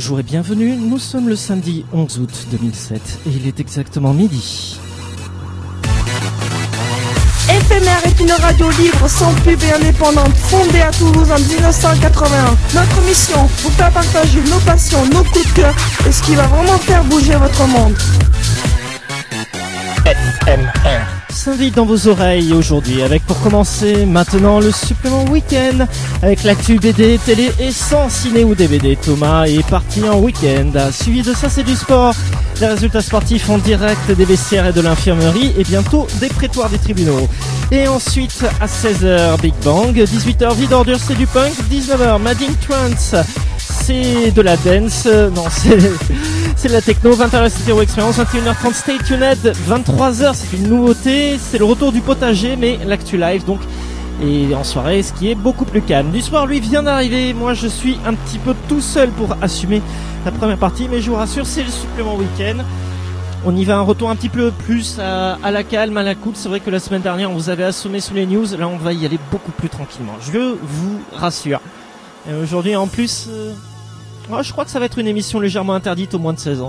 Bonjour et bienvenue, nous sommes le samedi 11 août 2007 et il est exactement midi. Éphémère est une radio libre, sans pub et indépendante, fondée à Toulouse en 1981. Notre mission, vous faire partager nos passions, nos coups de cœur et ce qui va vraiment faire bouger votre monde. FMR s'invite dans vos oreilles aujourd'hui avec pour commencer maintenant le supplément week-end avec l'actu BD, télé et sans ciné ou DVD. Thomas est parti en week-end. Suivi de ça, c'est du sport. Les résultats sportifs en direct des vestiaires et de l'infirmerie et bientôt des prétoires des tribunaux. Et ensuite à 16h Big Bang, 18h Vie d'ordure c'est du punk, 19h Madding Trance c'est de la dance, non c'est de la techno, 20h c'est Zero Experience, 21h30 Stay Tuned, 23h c'est une nouveauté, c'est le retour du potager mais l'actu live donc. Et en soirée, ce qui est beaucoup plus calme. Du soir, lui, vient d'arriver. Moi, je suis un petit peu tout seul pour assumer la première partie. Mais je vous rassure, c'est le supplément week-end. On y va un retour un petit peu plus à la calme, à la cool. C'est vrai que la semaine dernière, on vous avait assommé sous les news. Là, on va y aller beaucoup plus tranquillement. Je vous rassure. Et aujourd'hui, en plus, je crois que ça va être une émission légèrement interdite aux moins de 16 ans.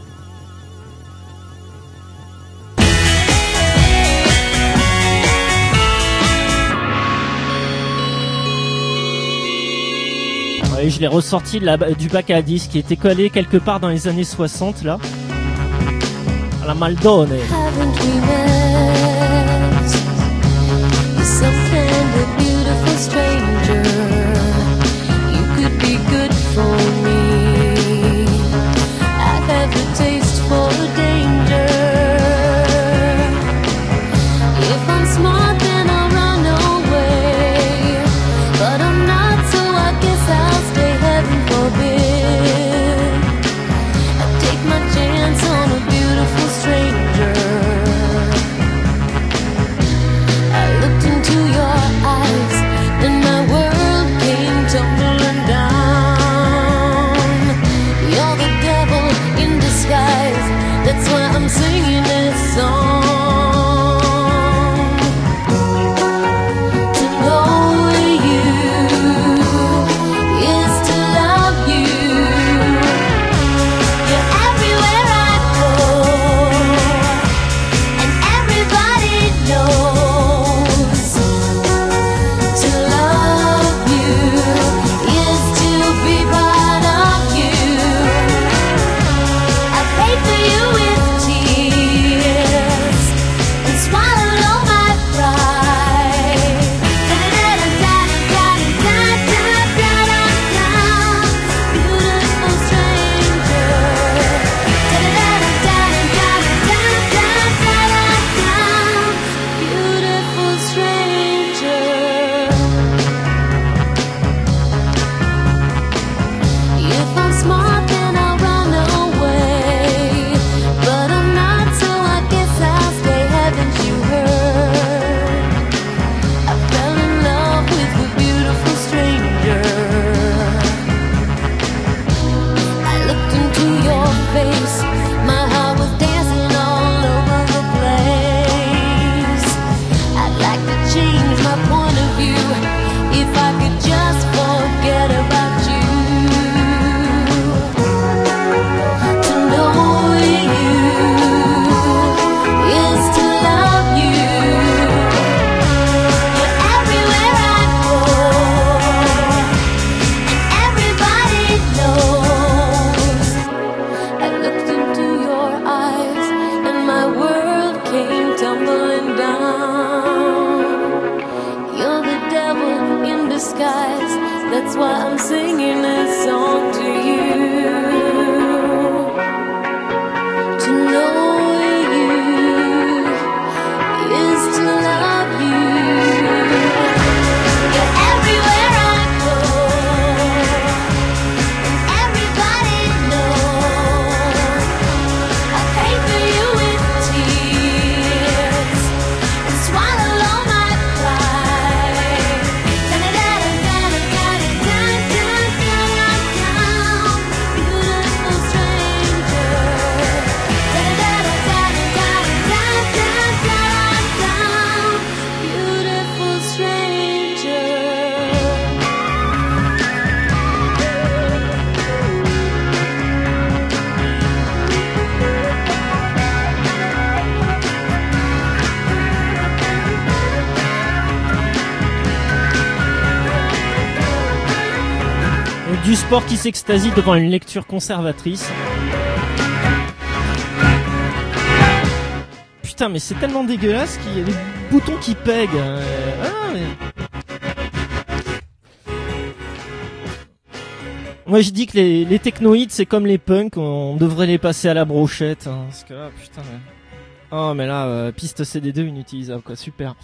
Et je l'ai ressorti du bac à disques qui était collé quelque part dans les années 60 là. À la Maldone. sport qui s'extasie devant une lecture conservatrice. Putain, mais c'est tellement dégueulasse qu'il y a des boutons qui pèguent. Moi je dis que les technoïdes c'est comme les punks, on devrait les passer à la brochette. Hein, parce que là, putain. Mais... Oh mais là, piste CD2 inutilisable quoi, super.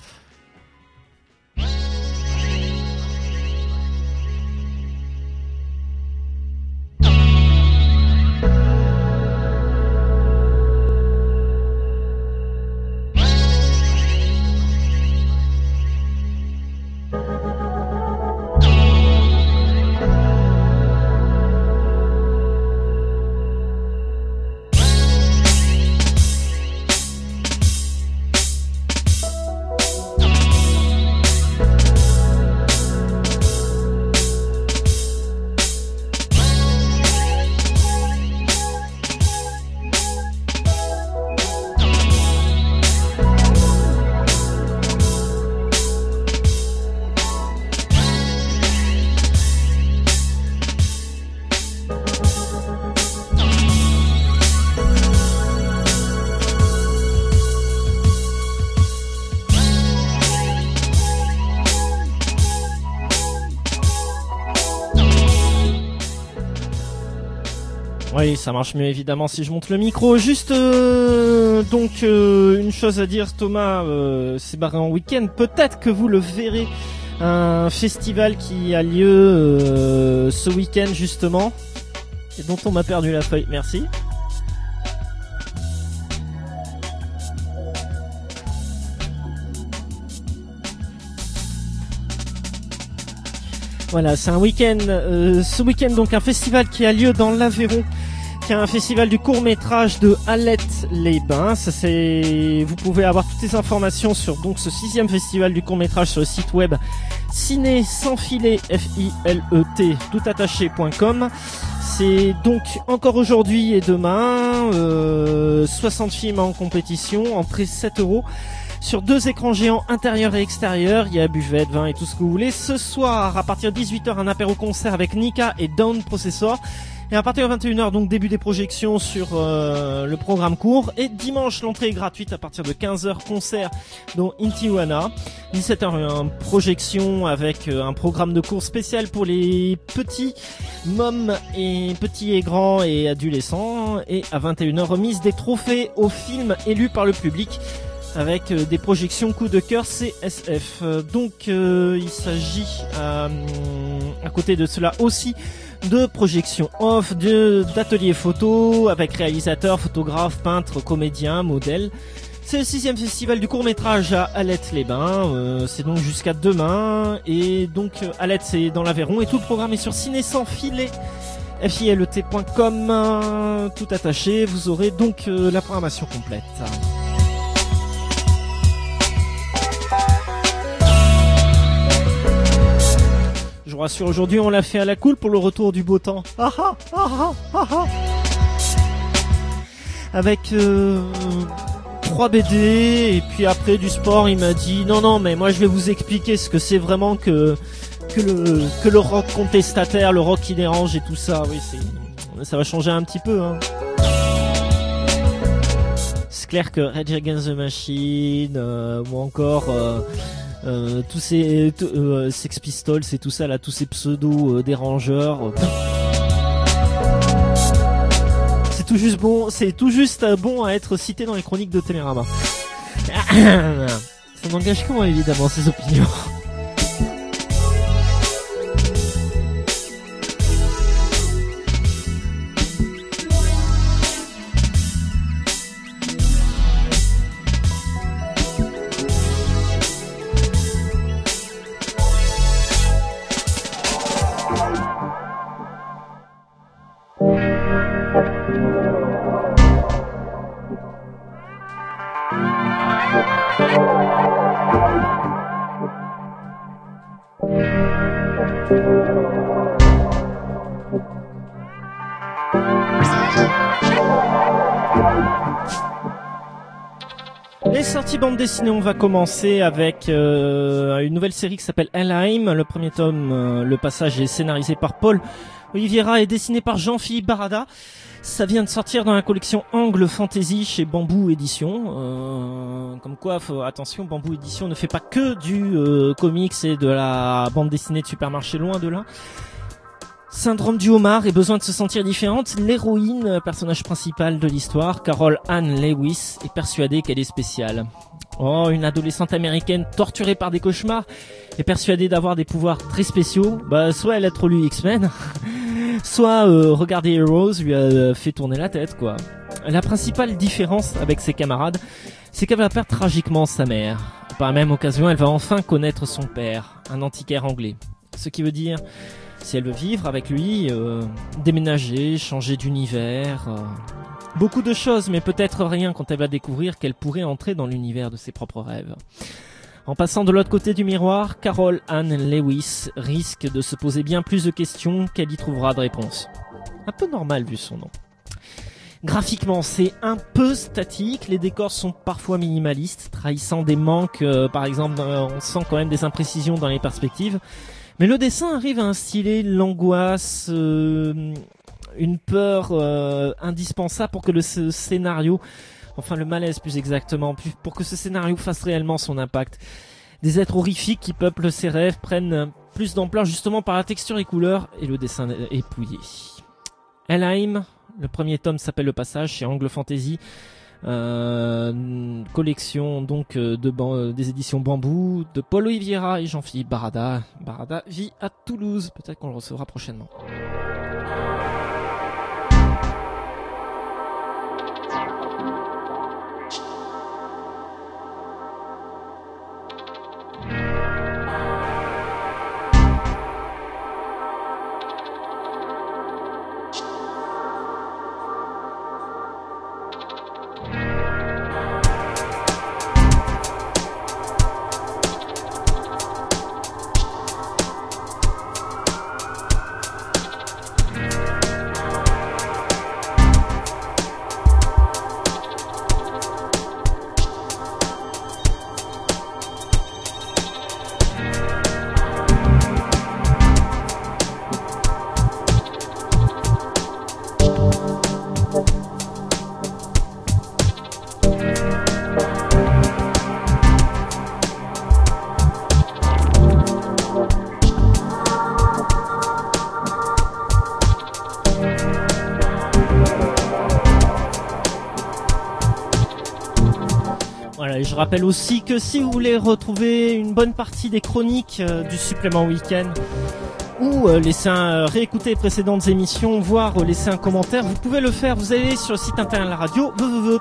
Oui, ça marche mieux évidemment si je monte le micro. Juste donc une chose à dire, Thomas s'est barré en week-end. Peut-être que vous le verrez, un festival qui a lieu ce week-end justement, et dont on m'a perdu la feuille. Merci. Voilà, c'est un week-end, ce week-end donc un festival qui a lieu dans l'Aveyron, qui est un festival du court-métrage de Alette-les-Bains. Ça, c'est, vous pouvez avoir toutes les informations sur donc ce 6e festival du court-métrage sur le site web ciné sans filet FILET toutattaché.com. C'est donc encore aujourd'hui et demain 60 films en compétition, entrée 7 €. Sur 2 écrans géants intérieur et extérieur, il y a buvette, vin et tout ce que vous voulez. Ce soir, à partir de 18h, un apéro concert avec Nika et Down Processor. Et à partir de 21h, donc début des projections sur le programme court. Et dimanche, l'entrée est gratuite à partir de 15h, concert dont Intihuana. 17h, projection avec un programme de cours spécial pour les petits mômes et petits et grands et adolescents. Et à 21h, remise des trophées aux films élus par le public, avec des projections coup de cœur CSF. Donc il s'agit à côté de cela aussi de projections off, d'ateliers photo avec réalisateurs, photographes, peintres, comédiens, modèles. C'est le 6e festival du court-métrage à Alette-les-Bains, c'est donc jusqu'à demain, et donc Alette c'est dans l'Aveyron, et tout le programme est sur ciné sans filet filet.com, tout attaché. Vous aurez donc la programmation complète. Je vous rassure, aujourd'hui on l'a fait à la cool pour le retour du beau temps. Avec 3 BD et puis après du sport. Il m'a dit non mais moi je vais vous expliquer ce que c'est vraiment que le rock contestataire, le rock qui dérange et tout ça. Oui, ça va changer un petit peu, hein. C'est clair que Rage Against the Machine ou encore tous ces Sex Pistols et tout ça là, tous ces pseudo dérangeurs, c'est tout juste bon à être cité dans les chroniques de Télérama. Ça n'engage que moi évidemment ces opinions. Les sorties bande dessinée, on va commencer avec une nouvelle série qui s'appelle Helheim. Le premier tome, le passage est scénarisé par Paul Oliveira et dessiné par Jean-Philippe Barada. Ça vient de sortir dans la collection Angle Fantasy chez Bamboo Édition. Comme quoi, attention, Bamboo Édition ne fait pas que du comics et de la bande dessinée de supermarché, loin de là. Syndrome du homard et besoin de se sentir différente, l'héroïne, personnage principal de l'histoire, Carol Ann Lewis, est persuadée qu'elle est spéciale. Oh, une adolescente américaine torturée par des cauchemars est persuadée d'avoir des pouvoirs très spéciaux. Soit elle a trop lu X-Men, soit regarder Heroes lui a fait tourner la tête, quoi. La principale différence avec ses camarades, c'est qu'elle va perdre tragiquement sa mère. Par la même occasion, elle va enfin connaître son père, un antiquaire anglais. Ce qui veut dire, si elle veut vivre avec lui, déménager, changer d'univers, beaucoup de choses, mais peut-être rien quand elle va découvrir qu'elle pourrait entrer dans l'univers de ses propres rêves. En passant de l'autre côté du miroir, Carol Ann Lewis risque de se poser bien plus de questions qu'elle y trouvera de réponses. Un peu normal vu son nom. Graphiquement, c'est un peu statique, les décors sont parfois minimalistes, trahissant des manques, par exemple, on sent quand même des imprécisions dans les perspectives. Mais le dessin arrive à instiller l'angoisse, une peur indispensable pour que le scénario, enfin le malaise plus exactement, pour que ce scénario fasse réellement son impact. Des êtres horrifiques qui peuplent ses rêves prennent plus d'ampleur justement par la texture et couleurs et le dessin épouillé. Helheim, le premier tome s'appelle Le Passage chez Angle Fantasy. Collection donc des éditions Bambou de Paul Oliveira et Jean-Philippe Barada. Barada vit à Toulouse, peut-être qu'on le recevra prochainement. Je rappelle aussi que si vous voulez retrouver une bonne partie des chroniques du supplément week-end ou laisser réécouter les précédentes émissions, voire laisser un commentaire, vous pouvez le faire. Vous allez sur le site internet de la radio,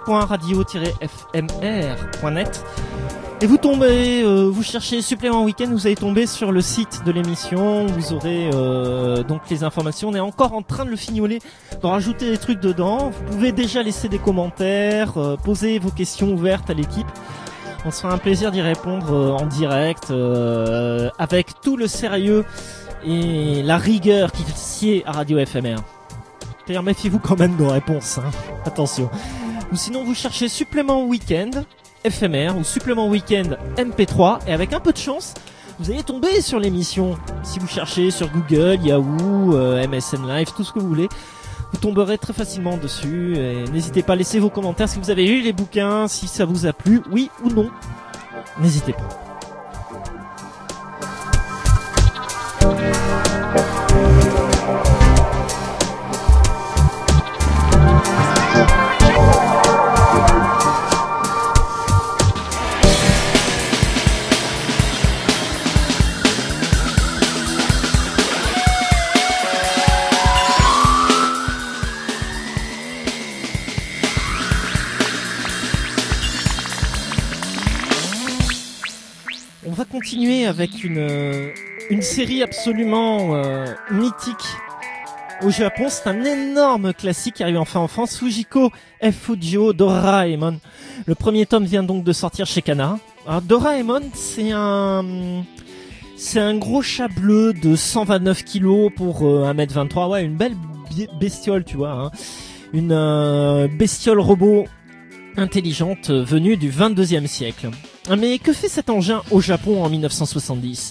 www.radio-fmr.net, et vous tombez, vous cherchez supplément week-end, vous allez tomber sur le site de l'émission. Vous aurez donc les informations. On est encore en train de le fignoler, de rajouter des trucs dedans. Vous pouvez déjà laisser des commentaires, poser vos questions ouvertes à l'équipe. On se fera un plaisir d'y répondre en direct, avec tout le sérieux et la rigueur qui sied à Radio FMR. D'ailleurs, méfiez-vous quand même de nos réponses, hein. Attention. Ou sinon, vous cherchez supplément week-end FMR ou supplément week-end MP3, et avec un peu de chance, vous allez tomber sur l'émission. Si vous cherchez sur Google, Yahoo, MSN Live, tout ce que vous voulez, vous tomberez très facilement dessus. Et n'hésitez pas à laisser vos commentaires si vous avez lu les bouquins, si ça vous a plu, oui ou non. N'hésitez pas. Continuer avec une série absolument mythique au Japon. C'est un énorme classique qui arrive enfin en France, Fujiko Fujio Doraemon. Le premier tome vient donc de sortir chez Kana. Alors, Doraemon, c'est un gros chat bleu de 129 kilos pour 1m23. Ouais, une belle bestiole, tu vois, hein. Une bestiole robot intelligente venue du 22e siècle. Mais que fait cet engin au Japon en 1970 ?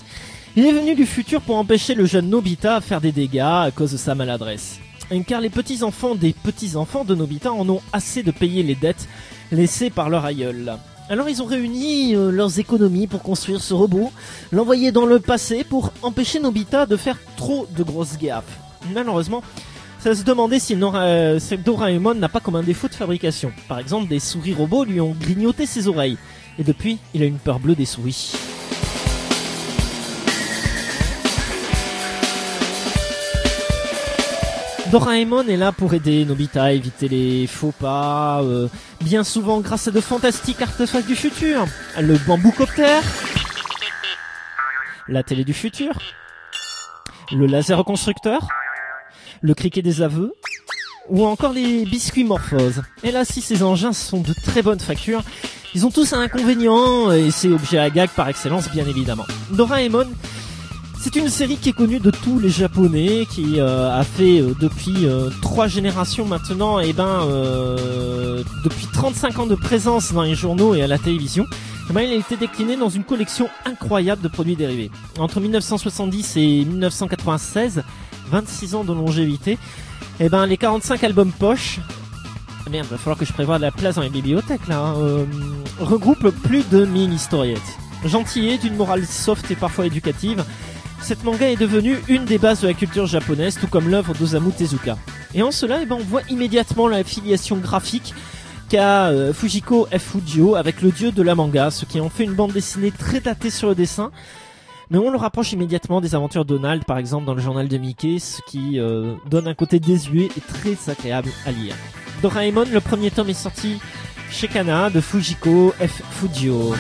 Il est venu du futur pour empêcher le jeune Nobita à faire des dégâts à cause de sa maladresse. Car les petits-enfants des petits-enfants de Nobita en ont assez de payer les dettes laissées par leur aïeul. Alors ils ont réuni leurs économies pour construire ce robot, l'envoyer dans le passé pour empêcher Nobita de faire trop de grosses gaffes. Malheureusement, ça se demandait si Doraemon n'a pas comme un défaut de fabrication. Par exemple, des souris robots lui ont grignoté ses oreilles. Et depuis, il a une peur bleue des souris. Doraemon est là pour aider Nobita à éviter les faux pas, bien souvent grâce à de fantastiques artefacts du futur. Le bambou-coptère, la télé du futur, le laser reconstructeur, le criquet des aveux, ou encore les biscuits morphoses. Et là, si ces engins sont de très bonne facture, ils ont tous un inconvénient, et c'est objet à gag par excellence, bien évidemment. Doraemon, c'est une série qui est connue de tous les Japonais, qui a fait depuis 3 générations maintenant, depuis 35 ans de présence dans les journaux et à la télévision. Il a été décliné dans une collection incroyable de produits dérivés. Entre 1970 et 1996, 26 ans de longévité, les 45 albums poche, merde, va falloir que je prévoie de la place dans les bibliothèques là, regroupent plus de 1000 historiettes. Gentillet, d'une morale soft et parfois éducative, cette manga est devenue une des bases de la culture japonaise, tout comme l'œuvre d'Osamu Tezuka. Et en cela, on voit immédiatement la filiation graphique qu'a Fujiko F. Fujio avec le dieu de la manga, ce qui en fait une bande dessinée très datée sur le dessin. Mais on le rapproche immédiatement des aventures de Donald, par exemple dans le journal de Mickey, ce qui donne un côté désuet et très agréable à lire. Doraemon, le premier tome est sorti chez Kana de Fujiko F. Fujio.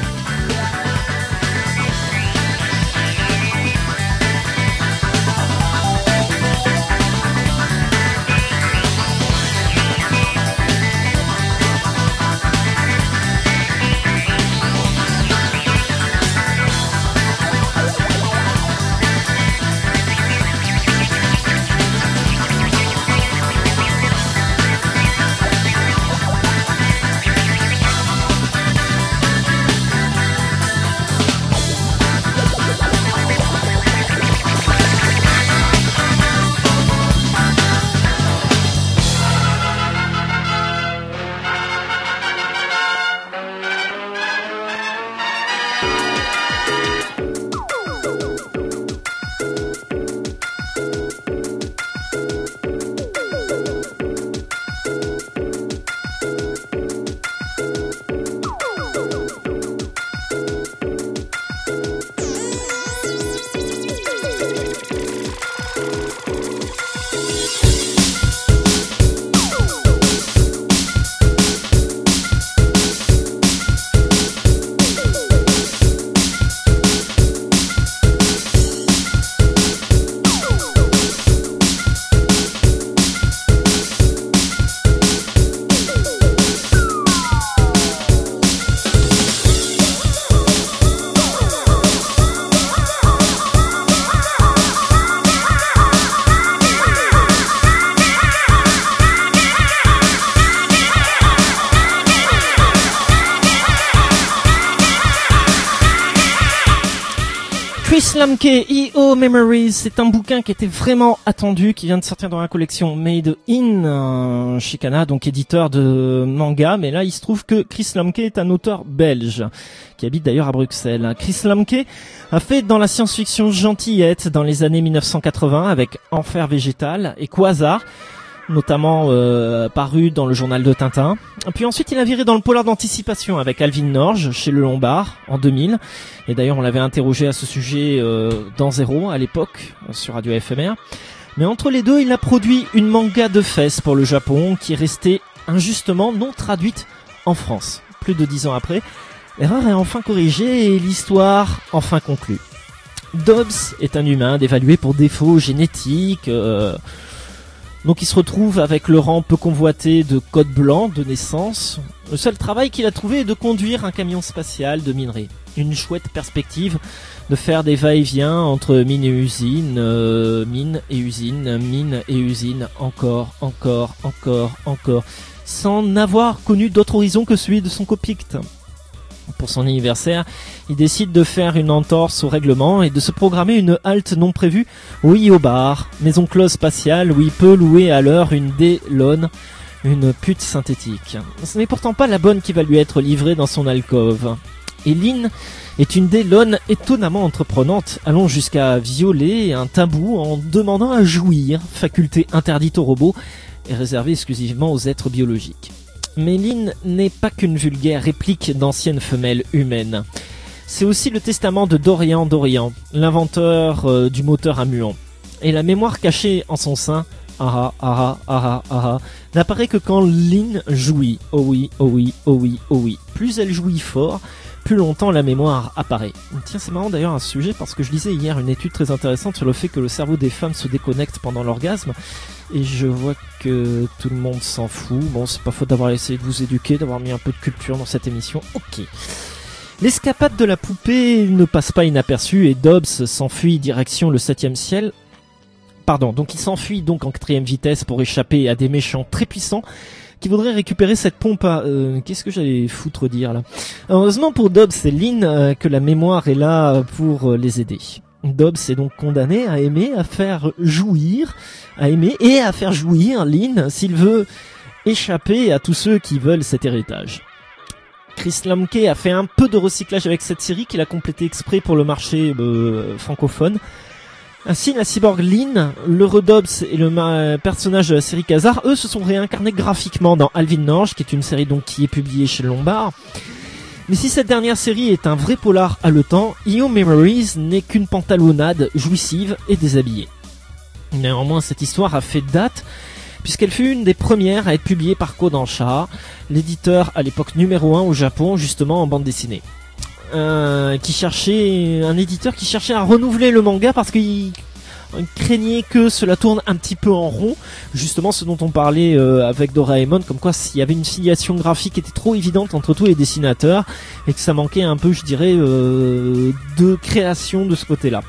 Chris Lamke, E.O. Memories, c'est un bouquin qui était vraiment attendu, qui vient de sortir dans la collection Made in chez Kana, donc éditeur de manga, mais là il se trouve que Chris Lamke est un auteur belge, qui habite d'ailleurs à Bruxelles. Chris Lamke a fait dans la science-fiction gentillette dans les années 1980 avec Enfer végétal et Quasar, notamment paru dans le journal de Tintin. Puis ensuite, il a viré dans le polar d'anticipation avec Alvin Norge chez Le Lombard en 2000. Et d'ailleurs, on l'avait interrogé à ce sujet dans Zéro à l'époque sur Radio FMR. Mais entre les deux, il a produit une manga de fesses pour le Japon qui est restée injustement non traduite en France. Plus de 10 ans après, l'erreur est enfin corrigée et l'histoire enfin conclue. Dobbs est un humain dévalué pour défauts génétiques. Donc il se retrouve avec le rang peu convoité de code blanc de naissance. Le seul travail qu'il a trouvé est de conduire un camion spatial de minerai. Une chouette perspective de faire des va-et-vient entre mine et usine, mine et usine, mine et usine, encore. sans n'avoir connu d'autre horizon que celui de son copicte. Pour son anniversaire, il décide de faire une entorse au règlement et de se programmer une halte non prévue, oui, au bar, maison close spatiale où il peut louer à l'heure une D-Lone, une pute synthétique. Ce n'est pourtant pas la bonne qui va lui être livrée dans son alcôve. Et Lynn est une D-Lone étonnamment entreprenante, allant jusqu'à violer un tabou en demandant à jouir, faculté interdite aux robots et réservée exclusivement aux êtres biologiques. Mais Lynn n'est pas qu'une vulgaire réplique d'anciennes femelles humaines. C'est aussi le testament de Dorian Dorian, l'inventeur du moteur à muon. Et la mémoire cachée en son sein, n'apparaît que quand Lynn jouit. Oh oui, oh oui, oh oui, oh oui. Plus elle jouit fort, plus longtemps la mémoire apparaît. Tiens, c'est marrant d'ailleurs à ce sujet parce que je lisais hier une étude très intéressante sur le fait que le cerveau des femmes se déconnecte pendant l'orgasme. Et je vois que tout le monde s'en fout. Bon, c'est pas faute d'avoir essayé de vous éduquer, d'avoir mis un peu de culture dans cette émission. Ok. L'escapade de la poupée ne passe pas inaperçue et Dobbs s'enfuit direction le 7e ciel. Pardon, donc il s'enfuit donc en 4e vitesse pour échapper à des méchants très puissants qui voudraient récupérer cette pompe à... qu'est-ce que j'allais foutre dire là ? Heureusement pour Dobbs et Lynn que la mémoire est là pour les aider. Dobbs est donc condamné à aimer, à faire jouir, à aimer et à faire jouir Lynn s'il veut échapper à tous ceux qui veulent cet héritage. Chris Lamke a fait un peu de recyclage avec cette série qu'il a complété exprès pour le marché francophone. Ainsi, la cyborg Lynn, l'heureux Dobbs et le personnage de la série Khazar, eux, se sont réincarnés graphiquement dans Alvin Norge, qui est une série donc qui est publiée chez Lombard. Mais si cette dernière série est un vrai polar haletant, Your Memories n'est qu'une pantalonnade jouissive et déshabillée. Néanmoins, cette histoire a fait date, puisqu'elle fut une des premières à être publiée par Kodansha, l'éditeur à l'époque numéro 1 au Japon, justement en bande dessinée. Un éditeur qui cherchait à renouveler le manga parce qu'il craignait que cela tourne un petit peu en rond, justement ce dont on parlait avec Doraemon, comme quoi s'il y avait une filiation graphique qui était trop évidente entre tous les dessinateurs et que ça manquait un peu, je dirais, de création de ce côté-là.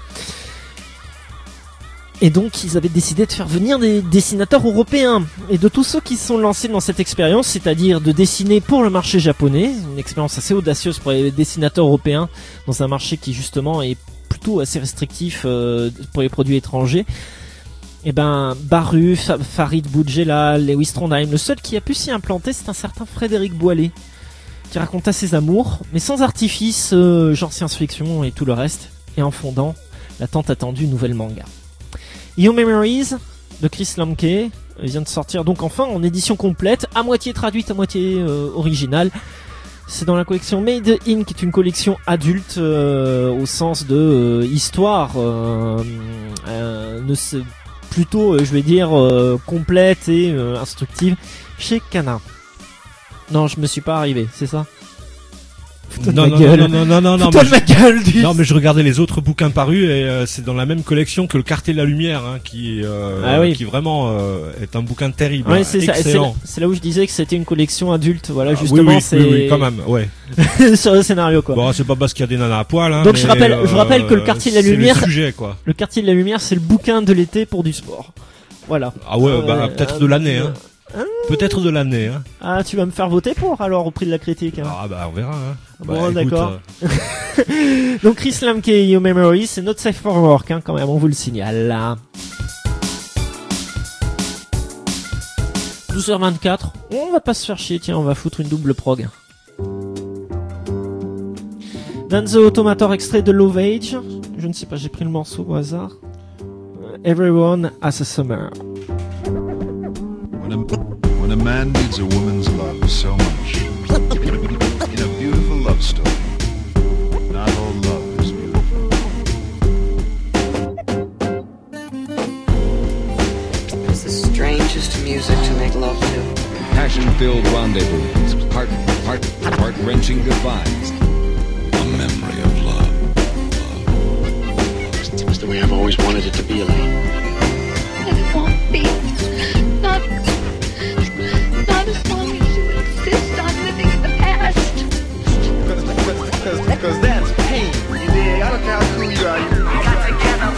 Et donc ils avaient décidé de faire venir des dessinateurs européens. Et de tous ceux qui se sont lancés dans cette expérience, c'est-à-dire de dessiner pour le marché japonais, une expérience assez audacieuse pour les dessinateurs européens, dans un marché qui justement est plutôt assez restrictif pour les produits étrangers, et ben Baru, Farid Boudjela, Lewis Trondheim, le seul qui a pu s'y implanter, c'est un certain Frédéric Boilet, qui raconta ses amours, mais sans artifice, genre science-fiction et tout le reste, et en fondant la tant attendue nouvelle manga. Your Memories de Chris Lamke vient de sortir donc enfin en édition complète, à moitié traduite, à moitié originale. C'est dans la collection Made In, qui est une collection adulte au sens de histoire, plutôt je vais dire complète et instructive chez Kana. Non, je me suis pas arrivé, c'est ça? Non, mais je regardais les autres bouquins parus et c'est dans la même collection que le Quartier de la Lumière, hein, qui vraiment est un bouquin terrible, ouais, c'est excellent. C'est là où je disais que c'était une collection adulte, voilà, justement, oui, quand même, ouais. Sur le scénario, quoi. Bon, c'est pas parce qu'il y a des nanas à poil, hein. Donc je rappelle que le Quartier de la Lumière, le sujet, quoi. Le Quartier de la Lumière, c'est le bouquin de l'été pour du sport. Voilà. Ah ouais, peut-être de l'année, hein. Peut-être de l'année, hein. Ah, tu vas me faire voter pour, alors, au prix de la critique, hein. Ah, bah, on verra, hein. Bon, d'accord. Donc, Chris Lamke, Your Memories, c'est notre safe for work, hein, quand même, on vous le signale, là. 12h24. On va pas se faire chier, tiens, on va foutre une double prog. Danzo Automator, extrait de Love Age. Je ne sais pas, j'ai pris le morceau au hasard. Everyone has a summer. When a man needs a woman's love so much, in a beautiful love story, not all love is beautiful. It's the strangest music to make love to. Passion-filled rendezvous, heart-wrenching goodbyes. A memory of love. It's the way I've always wanted it to be, Elaine. And it won't be. Not as long as you insist on living in the past. Because that's pain. You dig? I don't care how cool you are. We got together.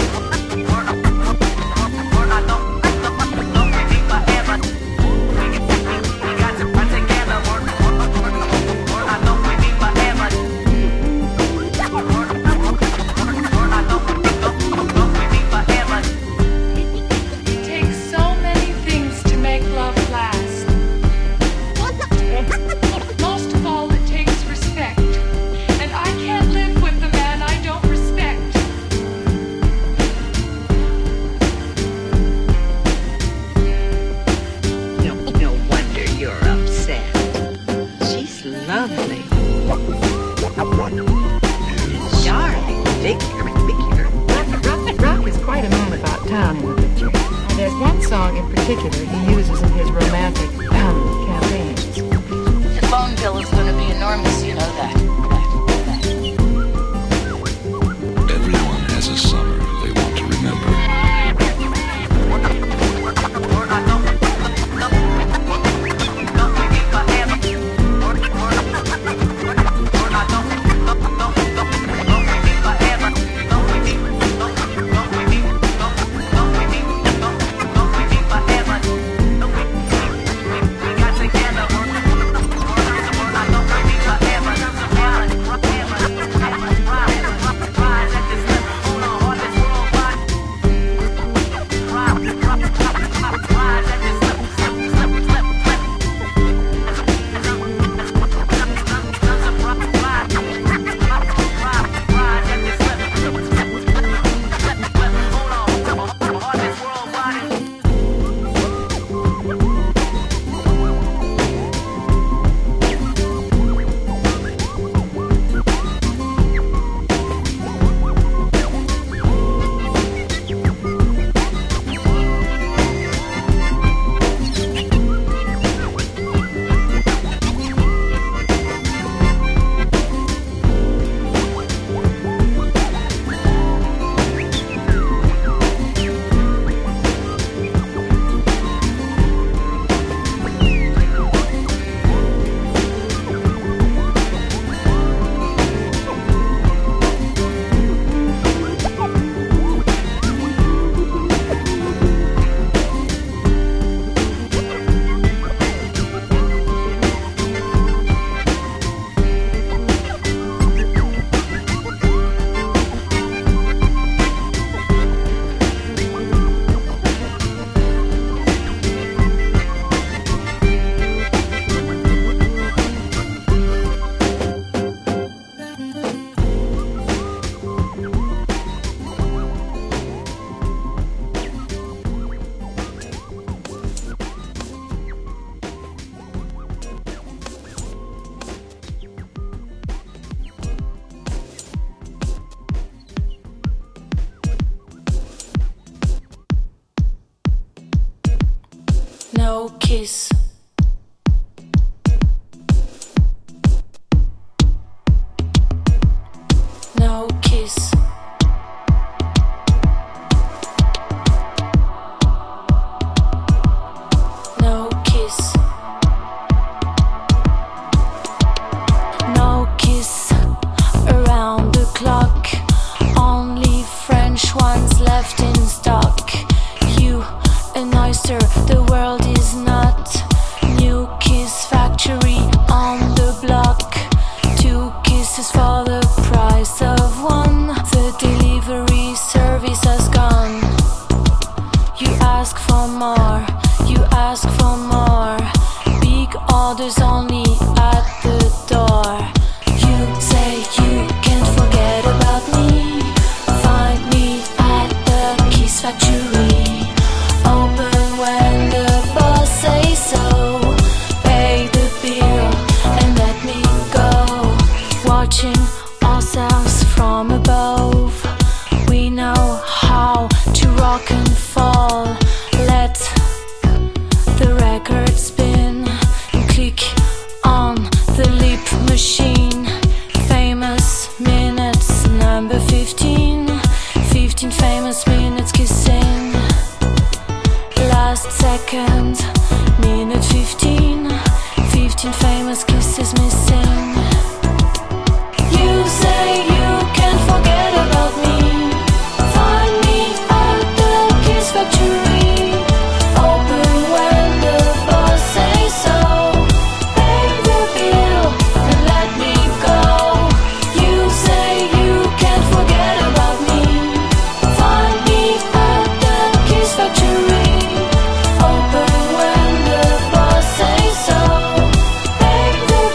We're not don't be forever. particular he uses in his romantic campaigns. The phone bill is going to be enormous, you know that. Everyone has a summer they want to remember. No kiss. No kiss. No kiss. No kiss around the clock. Only French ones left in stock. You, an oyster, the world is not. New kiss factory on the block. 2 kisses for the price of 1. The delivery service has gone. You ask for more, you ask for more. Big orders only at the door. You say you can't forget about me. Find me at the kiss factory. Open when the boss says so. Pay the bill and let me go. Watching ourselves from above, we know how to rock and fall. Let the record spin and click on the lip machine. Famous minutes, number 15. 15 famous minutes kissing. Last second, minute 15. 15 famous kisses missing. You say you can't forget about me. Find me at the kiss factory. Open when the boss says so. Pay the bill and let me go. You say you can't forget about me. Find me at the kiss factory. Open when the boss says so. Pay the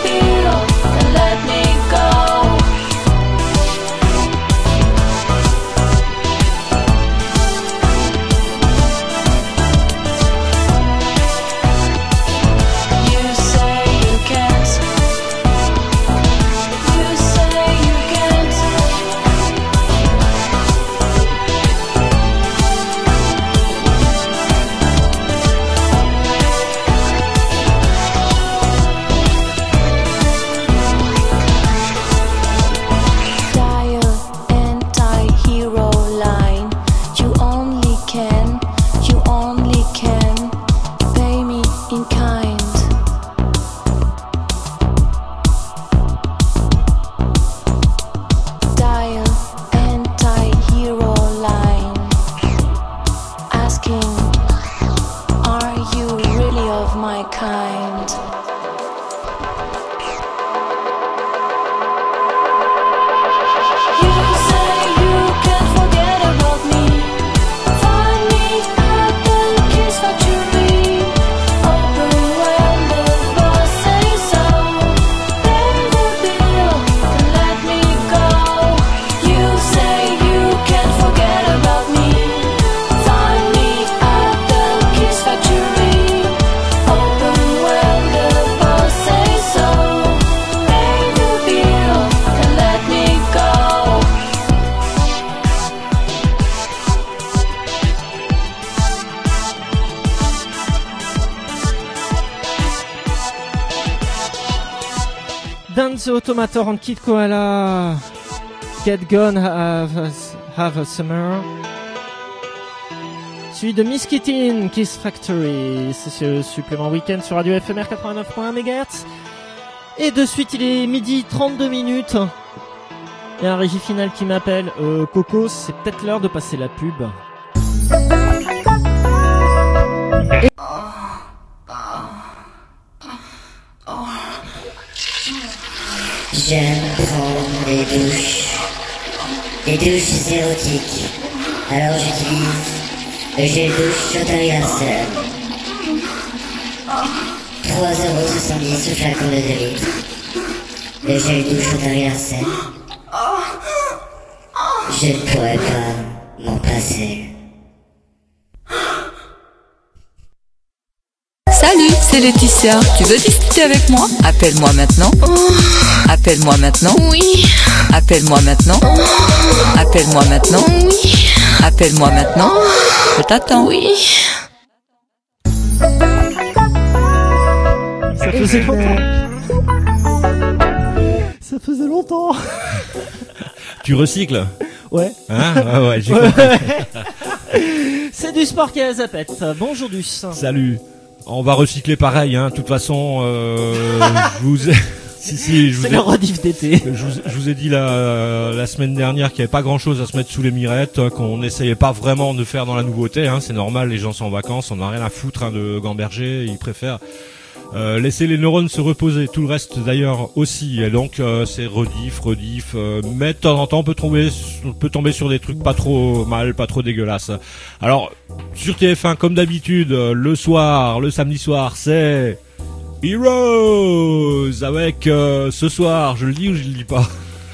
kind. Dance Automator and Kid Koala, Get Gone Have a Summer. Suivi de Miss Kittin, Kiss Factory. C'est ce supplément week-end sur Radio FMR 89.1 MHz. Et de suite, il est midi 32 minutes. Il y a un régie final qui m'appelle. Coco, c'est peut-être l'heure de passer la pub. J'aime prendre des douches érotiques. Alors j'utilise le gel douche Shottari Arsène. 3,70€ sous flacon de 2 litres. Le gel douche Shottari Arsène. Je ne pourrais pas m'en passer. Salut, c'est Laetitia. Tu veux discuter avec moi? Appelle-moi maintenant. Appelle-moi maintenant. Oui. Appelle-moi maintenant. Appelle-moi maintenant. Oui. Appelle-moi maintenant. Je t'attends. Oui. Ça faisait longtemps. Ça faisait longtemps. Tu recycles? Ouais. Hein? Ouais, j'ai compris. C'est du sport qui a la zapette. Bonjour Duss. Salut. On va recycler pareil, hein. De toute façon, je vous ai... C'est le rediff d'été. Je vous ai dit la semaine dernière qu'il n'y avait pas grand chose à se mettre sous les mirettes, qu'on n'essayait pas vraiment de faire dans la nouveauté, hein. C'est normal, les gens sont en vacances, on n'a rien à foutre, hein, de gamberger, ils préfèrent laisser les neurones se reposer, tout le reste d'ailleurs aussi, et donc c'est rediff, mais de temps en temps on peut tomber sur des trucs pas trop mal, pas trop dégueulasses. Alors sur TF1 comme d'habitude, le samedi soir, c'est Heroes avec ce soir, je le dis ou je le dis pas?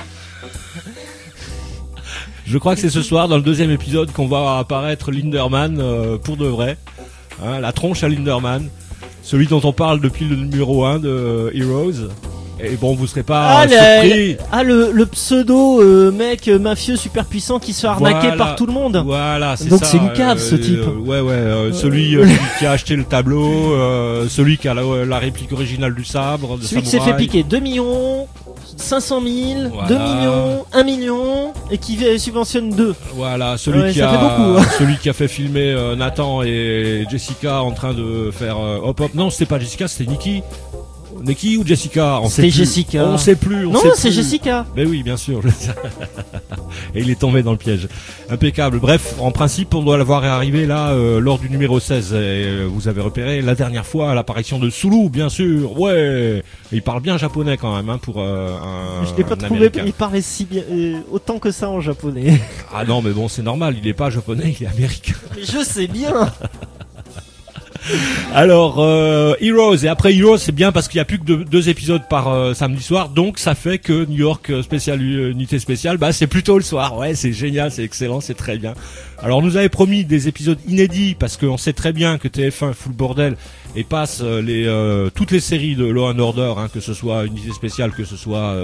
Je crois que c'est ce soir dans le 2e épisode qu'on va apparaître Linderman pour de vrai, hein, la tronche à Linderman. Celui dont on parle depuis le numéro 1 de Heroes. Et bon, vous serez pas surpris. Le pseudo mec mafieux super puissant qui se fait arnaquer par tout le monde. Voilà, c'est donc ça. Donc c'est une cave ce type. Celui qui a acheté le tableau, celui qui a la réplique originale du sabre. De celui Samouraï. Qui s'est fait piquer 2 millions, 500 000, voilà. 2 millions, 1 million et qui subventionne 2. Voilà, celui qui a fait filmer Nathan et Jessica en train de faire hop. Non, c'était pas Jessica, c'était Nikki ou Jessica? C'était Jessica. On sait plus. Non, c'est Jessica. Mais oui, bien sûr. Et il est tombé dans le piège. Impeccable. Bref, en principe, on doit l'avoir arrivé là lors du numéro 16. Et vous avez repéré la dernière fois l'apparition de Sulu, bien sûr. Ouais. Et il parle bien japonais quand même, hein, pour un. Je l'ai pas trouvé. Il parlait si bien, autant que ça en japonais. Ah non, mais bon, c'est normal. Il est pas japonais, il est américain. Mais je sais bien. Alors Heroes, et après Heroes c'est bien parce qu'il n'y a plus que 2 épisodes par samedi soir, donc ça fait que New York unité spéciale, bah c'est plutôt le soir. Ouais, c'est génial, c'est excellent, c'est très bien. Alors on nous avait promis des épisodes inédits parce qu'on sait très bien que TF1 fout le bordel et passe toutes les séries de Law & Order, hein, que ce soit unité spéciale, que ce soit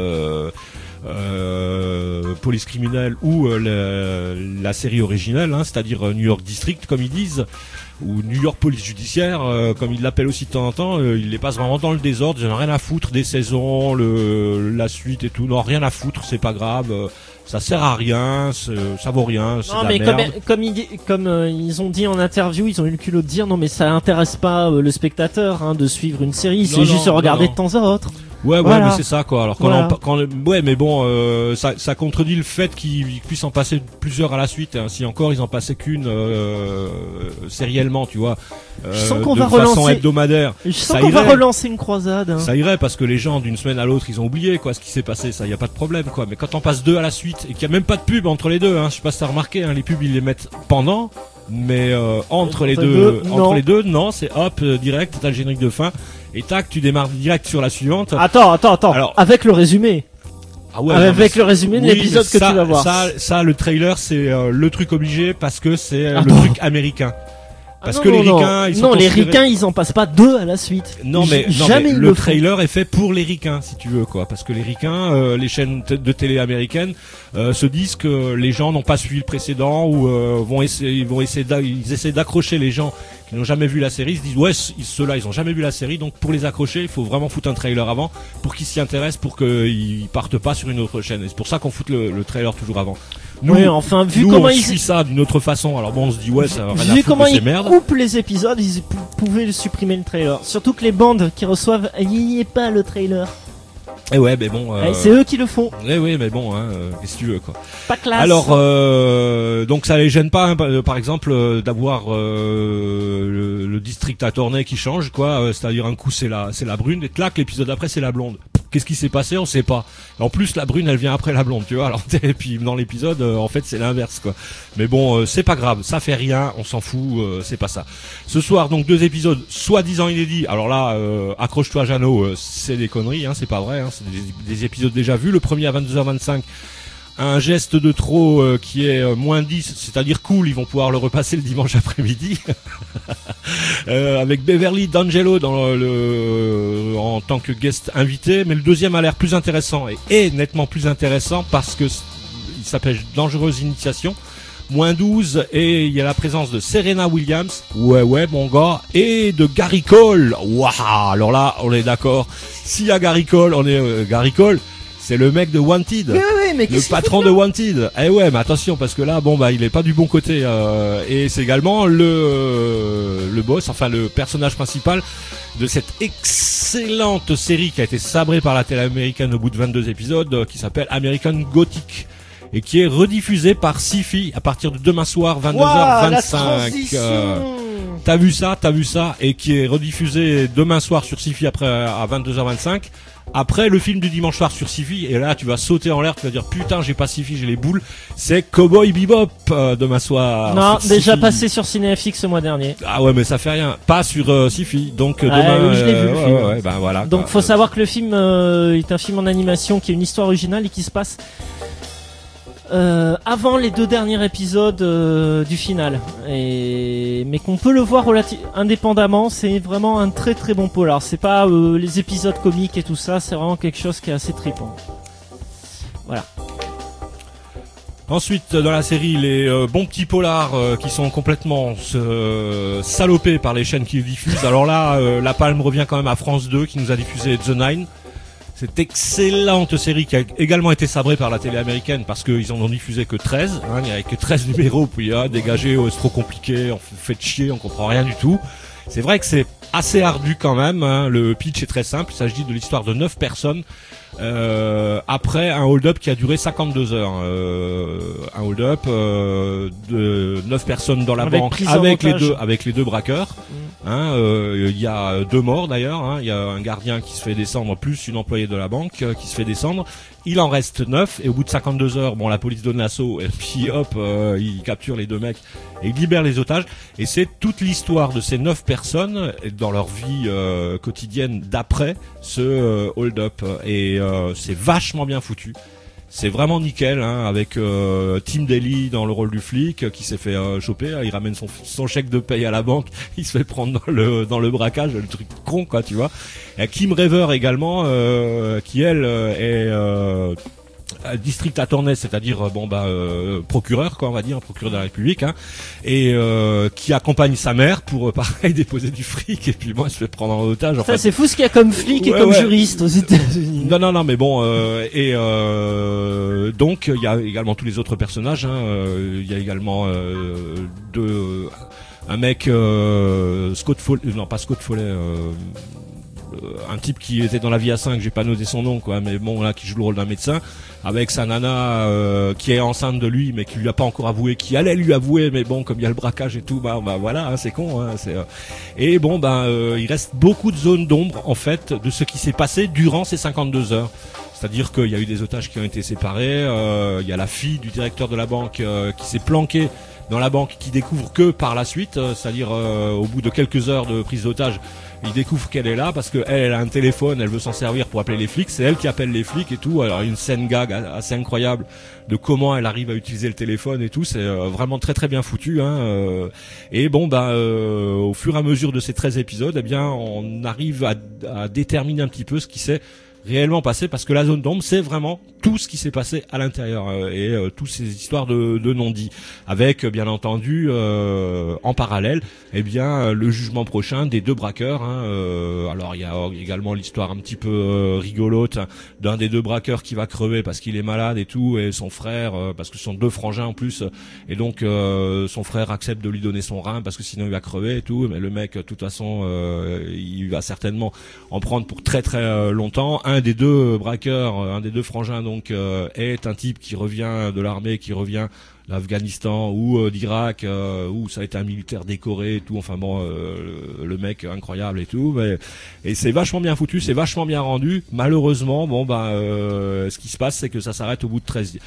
police criminelle ou la série originelle, hein, c'est-à-dire New York District comme ils disent, ou New York Police Judiciaire, comme ils l'appellent aussi de temps en temps. Ils les passent vraiment dans le désordre, ils n'ont rien à foutre des saisons, la suite et tout, non, rien à foutre, c'est pas grave, ça sert à rien, ça vaut rien, c'est non, de la merde. comme ils ont dit en interview, ils ont eu le culot de dire non mais ça intéresse pas le spectateur, hein, de suivre une série, c'est juste regarder de temps à autre. Ouais, Voilà. mais c'est ça quoi. Alors ouais, mais bon, ça contredit le fait qu'ils puissent en passer plusieurs à la suite. Hein. Si encore ils en passaient qu'une sériellement, tu vois, Je sens qu'on de va façon relancer. hebdomadaire. Je sens qu'on va relancer une croisade. Hein. Ça irait parce que les gens d'une semaine à l'autre ils ont oublié quoi ce qui s'est passé. Ça, y a pas de problème quoi. Mais quand on passe 2 à la suite et qu'il y a même pas de pub entre les deux, hein, je sais pas si t'as remarqué, hein, les pubs ils les mettent pendant. Mais entre les deux, non, c'est hop, direct, t'as le générique de fin, et tac, tu démarres direct sur la suivante. Attends. Alors, avec le résumé. Ah ouais, avec le résumé de l'épisode que tu vas voir. Ça, le trailer, c'est le truc obligé parce que c'est le truc américain. Parce que les ricains, ils sont les ricains, ils en passent pas 2 à la suite. Non, mais le trailer est fait pour les ricains, si tu veux, quoi. Parce que les ricains, les chaînes de télé américaines, se disent que les gens n'ont pas suivi le précédent ou ils essaient d'accrocher les gens qui n'ont jamais vu la série. Ils se disent ouais, ceux-là, ils ont jamais vu la série, donc pour les accrocher, il faut vraiment foutre un trailer avant pour qu'ils s'y intéressent, pour qu'ils partent pas sur une autre chaîne. Et c'est pour ça qu'on fout le trailer toujours avant. Nous, vu comment on suit ça d'une autre façon. Alors bon, on se dit ouais, ça va rien à vu foutre comment de ces ils merdes. coupent les épisodes, ils pouvaient supprimer le trailer. Surtout que les bandes qui reçoivent, il n'y est pas le trailer. Et ouais, mais bon. C'est eux qui le font. Oui, mais bon, hein, qu'est-ce que tu veux quoi. Pas classe. Alors, donc ça les gêne pas, hein, par exemple, d'avoir le district à tourner qui change, quoi. C'est-à-dire un coup c'est la brune et clac, l'épisode d'après c'est la blonde. Qu'est-ce qui s'est passé? On sait pas. En plus, la brune, elle vient après la blonde, tu vois. Alors, et puis dans l'épisode, en fait, c'est l'inverse, quoi. Mais bon, c'est pas grave, ça fait rien, on s'en fout, c'est pas ça. Ce soir, donc 2 épisodes soi-disant inédits. Alors là, accroche-toi, Jeannot, c'est des conneries, hein, c'est pas vrai. Hein, c'est des épisodes déjà vus. Le premier à 22h25. Un geste de trop qui est moins 10, c'est-à-dire cool, ils vont pouvoir le repasser le dimanche après-midi. Avec Beverly D'Angelo en tant que guest invité, mais le deuxième a l'air plus intéressant et nettement plus intéressant parce que il s'appelle Dangereuse Initiation. Moins 12 et il y a la présence de Serena Williams, ouais mon gars, et de Gary Cole. Waouh, alors là on est d'accord. S'il y a Gary Cole, Gary Cole. C'est le mec de Wanted, mais le patron de Wanted. Eh ouais, mais attention parce que là, bon bah, il est pas du bon côté. Et c'est également le boss, enfin le personnage principal de cette excellente série qui a été sabrée par la télé américaine au bout de 22 épisodes, qui s'appelle American Gothic et qui est rediffusée par Syfy à partir de demain soir 22h25. T'as vu ça, et qui est rediffusé demain soir sur Syfy après à 22h25. Après le film du dimanche soir sur Syfy, et là tu vas sauter en l'air, tu vas dire putain j'ai pas Syfy, j'ai les boules. C'est Cowboy Bebop demain soir. Non, déjà passé sur CinéFX ce mois dernier. Ah ouais, mais ça fait rien. Pas sur Syfy, donc demain. Oui, je l'ai vu le film. Ouais, ben voilà. Donc faut savoir que le film est un film en animation qui est une histoire originale et qui se passe avant les 2 derniers épisodes du final, mais qu'on peut le voir indépendamment. C'est vraiment un très très bon polar. C'est pas les épisodes comiques et tout ça, c'est vraiment quelque chose qui est assez trippant. Voilà. Ensuite, dans la série, les bons petits polars qui sont complètement salopés par les chaînes qui les diffusent. Alors là, la palme revient quand même à France 2 qui nous a diffusé The Nine. Cette excellente série qui a également été sabrée par la télé américaine parce qu'ils en ont diffusé que 13. Hein, il n'y avait que 13 numéros, puis dégagé, c'est trop compliqué, on fait chier, on comprend rien du tout. C'est vrai que c'est assez ardu quand même, hein. Le pitch est très simple, il s'agit de l'histoire de 9 personnes après un hold-up qui a duré 52 heures. Un hold-up de 9 personnes dans la banque avec les deux braqueurs. Hein, y a 2 morts d'ailleurs. Hein. Il y a un gardien qui se fait descendre plus une employée de la banque qui se fait descendre. Il en reste 9 et au bout de 52 heures, bon, la police donne l'assaut et puis hop, il capture les 2 mecs et il libère les otages. Et c'est toute l'histoire de ces 9 personnes dans leur vie quotidienne d'après ce hold-up. Et c'est vachement bien foutu. C'est vraiment nickel, hein, avec Tim Daly dans le rôle du flic qui s'est fait choper. Il ramène son chèque de paye à la banque, il se fait prendre dans le braquage, le truc con quoi, tu vois. Et Kim Raver également, qui elle est district attorney, c'est-à-dire procureur quoi, on va dire, procureur de la République, hein, et qui accompagne sa mère pour pareil déposer du fric et puis moi je vais prendre en otage. Ça c'est fou ce qu'il y a comme flic et comme juriste aux États-Unis. Non mais bon donc il y a également tous les autres personnages, hein, il y a également un mec Scott Foley, non pas Scott Foley, un type qui était dans La Vie à 5, j'ai pas noté son nom quoi, mais bon là qui joue le rôle d'un médecin avec sa nana qui est enceinte de lui mais qui lui a pas encore avoué, qui allait lui avouer, mais bon comme il y a le braquage et tout, bah voilà, hein, c'est con, hein, et bon il reste beaucoup de zones d'ombre en fait de ce qui s'est passé durant ces 52 heures. C'est-à-dire qu'il y a eu des otages qui ont été séparés, il y a la fille du directeur de la banque qui s'est planquée dans la banque, qui découvre que par la suite, c'est-à-dire au bout de quelques heures de prise d'otage, il découvre qu'elle est là parce que elle a un téléphone, elle veut s'en servir pour appeler les flics, c'est elle qui appelle les flics et tout. Alors il y a une scène gag assez incroyable de comment elle arrive à utiliser le téléphone et tout, c'est vraiment très très bien foutu, hein. Et bon au fur et à mesure de ces 13 épisodes, eh bien on arrive à déterminer un petit peu ce qui s'est réellement passé, parce que la zone d'ombre c'est vraiment tout ce qui s'est passé à l'intérieur et toutes ces histoires de non-dits, avec bien entendu en parallèle le jugement prochain des deux braqueurs, hein. Alors il y a également l'histoire un petit peu rigolote d'un des deux braqueurs qui va crever parce qu'il est malade et tout, et son frère parce que ce sont deux frangins en plus, et donc son frère accepte de lui donner son rein parce que sinon il va crever et tout, mais le mec de toute façon il va certainement en prendre pour très très longtemps. Un des deux braqueurs, un des deux frangins donc est un type qui revient de l'armée, qui revient d'Afghanistan ou d'Irak, où ça a été un militaire décoré et tout, enfin bon, le mec incroyable et tout, et c'est vachement bien foutu, c'est vachement bien rendu. Malheureusement, ce qui se passe, c'est que ça s'arrête au bout de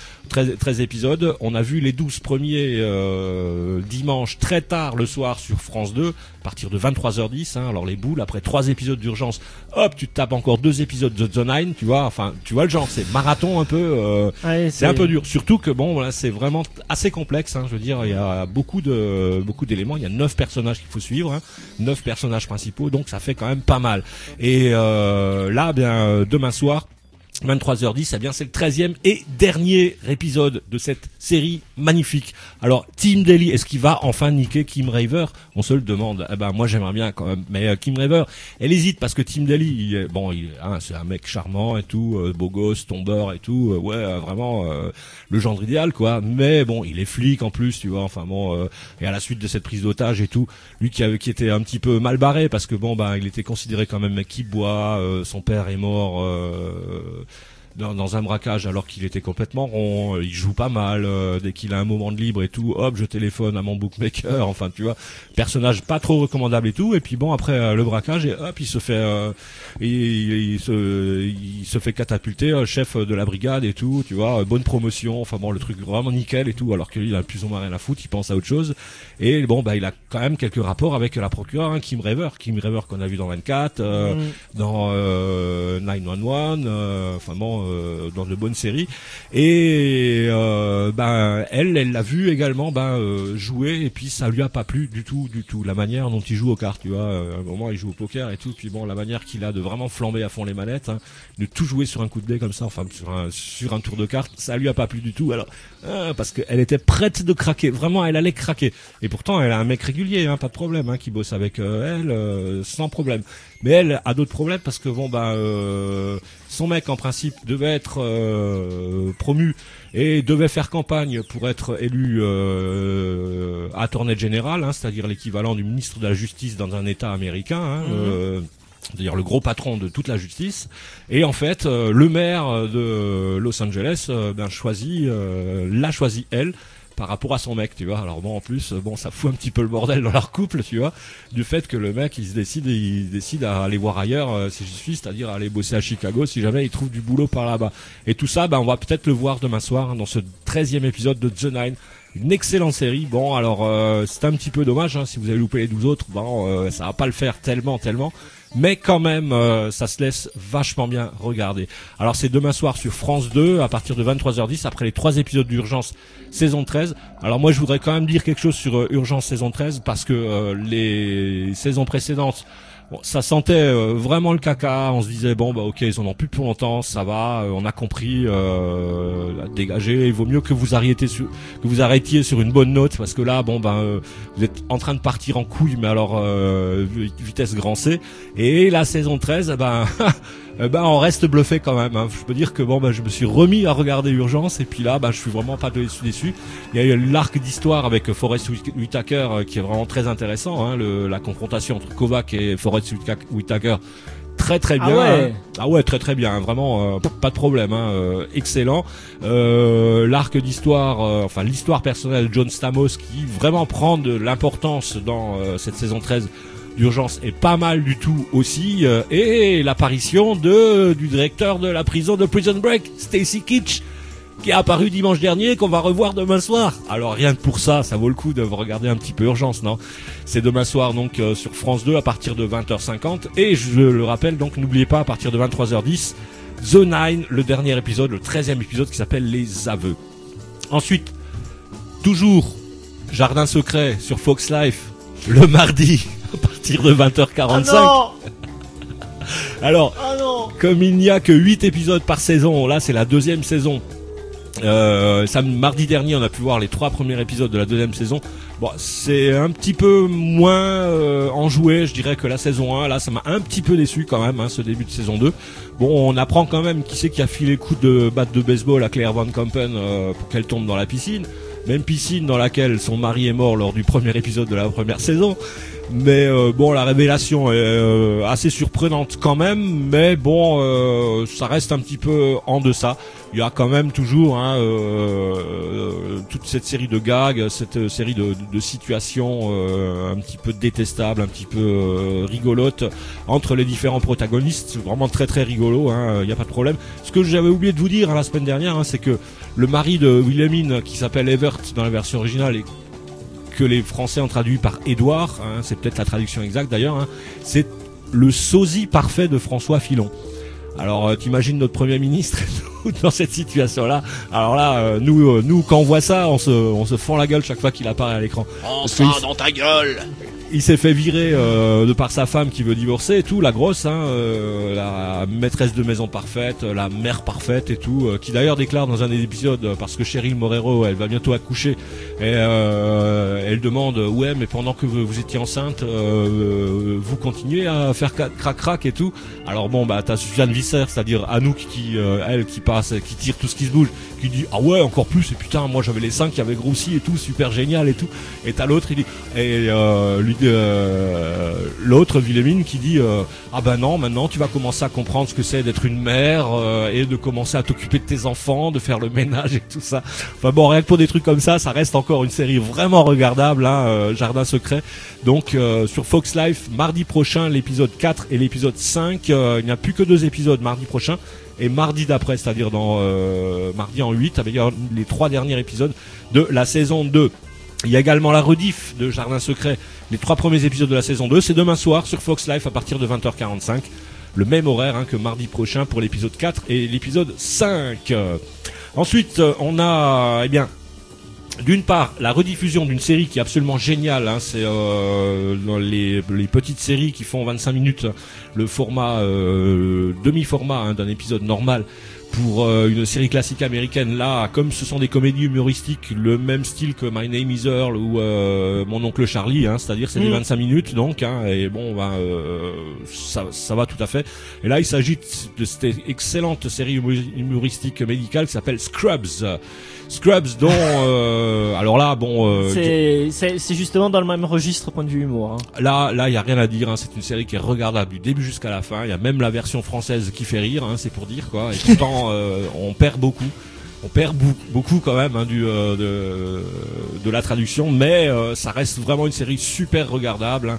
13 épisodes. On a vu les 12 premiers dimanche très tard le soir sur France 2, à partir de 23h10, hein. Alors les boules, après 3 épisodes d'urgence, hop, tu te tapes encore 2 épisodes de The Nine, tu vois le genre, c'est marathon un peu, c'est un peu dur, surtout que là c'est vraiment assez complexe, hein, je veux dire, il y a beaucoup d'éléments, il y a 9 personnages qu'il faut suivre, hein, 9 personnages principaux, donc ça fait quand même pas mal. Et là, demain soir, 23h10, c'est le 13e et dernier épisode de cette série magnifique. Alors, Tim Daly, est-ce qu'il va enfin niquer Kim Raver? On se le demande. Moi j'aimerais bien quand même, mais Kim Raver, elle hésite parce que Tim Daly, c'est un mec charmant et tout, beau gosse, tombeur et tout, vraiment le genre idéal quoi. Mais bon, il est flic en plus, tu vois. Et à la suite de cette prise d'otage et tout, lui qui était un petit peu mal barré parce que il était considéré quand même mec qui boit, son père est mort. Dans un braquage alors qu'il était complètement rond, il joue pas mal, dès qu'il a un moment de libre et tout, hop, je téléphone à mon bookmaker, enfin tu vois, personnage pas trop recommandable et tout, et puis après le braquage, et hop, il se fait catapulter chef de la brigade et tout, tu vois, bonne promotion, le truc vraiment nickel et tout, alors qu'il a plus ou moins rien à foutre, il pense à autre chose, et il a quand même quelques rapports avec la procureure, hein, Kim Raver qu'on a vu dans 24, dans 911, dans de bonnes séries, et elle l'a vu également jouer, et puis ça lui a pas plu du tout la manière dont il joue aux cartes, tu vois. À un moment il joue au poker et tout, puis la manière qu'il a de vraiment flamber à fond les manettes, hein, de tout jouer sur un coup de dé comme ça, sur un tour de cartes, ça lui a pas plu du tout. Alors parce qu'elle était prête de craquer, vraiment elle allait craquer, et pourtant elle a un mec régulier, hein, pas de problème, hein, qui bosse avec elle sans problème. Mais elle a d'autres problèmes parce que son mec en principe devait être promu et devait faire campagne pour être élu attorney general, hein, c'est-à-dire l'équivalent du ministre de la Justice dans un État américain, hein, c'est-à-dire le gros patron de toute la justice. Et en fait, le maire de Los Angeles l'a choisi elle par rapport à son mec, tu vois. Alors en plus, ça fout un petit peu le bordel dans leur couple, tu vois, du fait que le mec il décide à aller voir ailleurs, si je suis, c'est-à-dire à aller bosser à Chicago si jamais il trouve du boulot par là-bas. Et tout ça, on va peut-être le voir demain soir, hein, dans ce 13e épisode de The Nine. Une excellente série. C'est un petit peu dommage, hein, si vous avez loupé les 12 autres, ça va pas le faire tellement. Mais quand même, ça se laisse vachement bien regarder. Alors c'est demain soir sur France 2 à partir de 23h10 après les 3 épisodes d'Urgence saison 13. Alors moi je voudrais quand même dire quelque chose sur Urgence saison 13 parce que les saisons précédentes, ça sentait vraiment le caca. On se disait ok, ils en ont plus pour longtemps, ça va, on a compris, dégager. Il vaut mieux que vous arrêtiez sur une bonne note parce que là, vous êtes en train de partir en couille, mais alors vitesse grand C. Et la saison 13, on reste bluffé quand même, hein. Je peux dire que je me suis remis à regarder Urgence et puis là je suis vraiment pas déçu. Il y a eu l'arc d'histoire avec Forest Whitaker qui est vraiment très intéressant, hein, la confrontation entre Kovac et Forest Whitaker, très très bien. Ah ouais, très très bien, vraiment pas de problème, excellent. L'arc d'histoire, l'histoire personnelle de John Stamos qui vraiment prend de l'importance dans cette saison 13 d'Urgence est pas mal du tout aussi, et l'apparition du directeur de la prison de Prison Break, Stacy Keach, qui est apparu dimanche dernier, qu'on va revoir demain soir. Alors rien que pour ça, ça vaut le coup de regarder un petit peu Urgence, non? C'est demain soir donc sur France 2 à partir de 20h50, et je le rappelle donc, n'oubliez pas, à partir de 23h10, The Nine, le dernier épisode, le 13e épisode qui s'appelle Les Aveux. Ensuite, toujours Jardin Secret sur Fox Life, le mardi, à partir de 20h45. Ah non. Alors, comme il n'y a que 8 épisodes par saison, là c'est la 2e saison. Mardi dernier on a pu voir les 3 premiers épisodes de la 2e saison. Bon, c'est un petit peu moins enjoué, je dirais, que la saison 1. Là ça m'a un petit peu déçu quand même, ce début de saison 2. Bon, on apprend quand même qui c'est qui a filé le coup de batte de baseball à Claire Van Kampen pour qu'elle tombe dans la piscine. Même piscine dans laquelle son mari est mort lors du premier épisode de la première saison. Mais bon, la révélation est assez surprenante quand même, mais bon, ça reste un petit peu en deçà. Il y a quand même toujours toute cette série de gags, cette série de situations un petit peu détestables, un petit peu rigolotes entre les différents protagonistes. C'est vraiment très très rigolo, il n'y a pas de problème. Ce que j'avais oublié de vous dire la semaine dernière, c'est que le mari de Wilhelmine, qui s'appelle Evert dans la version originale et que les Français ont traduit par Édouard, c'est peut-être la traduction exacte d'ailleurs, c'est le sosie parfait de François Fillon. Alors t'imagines notre Premier ministre dans cette situation-là. Alors là, nous quand on voit ça, on se fend la gueule chaque fois qu'il apparaît à l'écran. Ça dans ta gueule. Il s'est fait virer de par sa femme qui veut divorcer et tout, la grosse, la maîtresse de maison parfaite, la mère parfaite et tout, qui d'ailleurs déclare dans un des épisodes, parce que Cheryl Morero, elle va bientôt accoucher, et elle demande, ouais, mais pendant que vous étiez enceinte, vous continuez à faire crac-crac et tout. Alors bon, bah t'as Suzanne Visser, c'est-à-dire Anouk elle qui passe, qui tire tout ce qui se bouge, qui dit ah ouais encore plus, et putain moi j'avais les seins qui avaient grossi et tout, super génial et tout. Et t'as l'autre, il dit, et l'autre Wilhelmine qui dit ah ben non, maintenant tu vas commencer à comprendre ce que c'est d'être une mère et de commencer à t'occuper de tes enfants, de faire le ménage et tout ça. Enfin bon, rien que pour des trucs comme ça reste encore une série vraiment regardable, Jardin Secret. Donc sur Fox Life, mardi prochain l'épisode 4 et l'épisode 5, il n'y a plus que 2 épisodes mardi prochain, et mardi d'après, c'est-à-dire dans mardi en 8, avec les 3 derniers épisodes de la saison 2. Il y a également la rediff de Jardin Secret, les 3 premiers épisodes de la saison 2, c'est demain soir sur Fox Life à partir de 20h45, le même horaire que mardi prochain pour l'épisode 4 et l'épisode 5. Ensuite, on a, d'une part, la rediffusion d'une série qui est absolument géniale, c'est dans les petites séries qui font 25 minutes, le format demi-format d'un épisode normal pour une série classique américaine. Là, comme ce sont des comédies humoristiques, le même style que My Name is Earl ou Mon oncle Charlie, c'est-à-dire c'est des 25 minutes donc, et bon, ça va tout à fait. Et là, il s'agit de cette excellente série humoristique médicale qui s'appelle Scrubs. Scrubs dont alors là bon c'est justement dans le même registre point de vue humour. Là il y a rien à dire, c'est une série qui est regardable du début jusqu'à la fin. Il y a même la version française qui fait rire, c'est pour dire quoi. Et pourtant on perd beaucoup. On perd beaucoup quand même de la traduction, mais ça reste vraiment une série super regardable.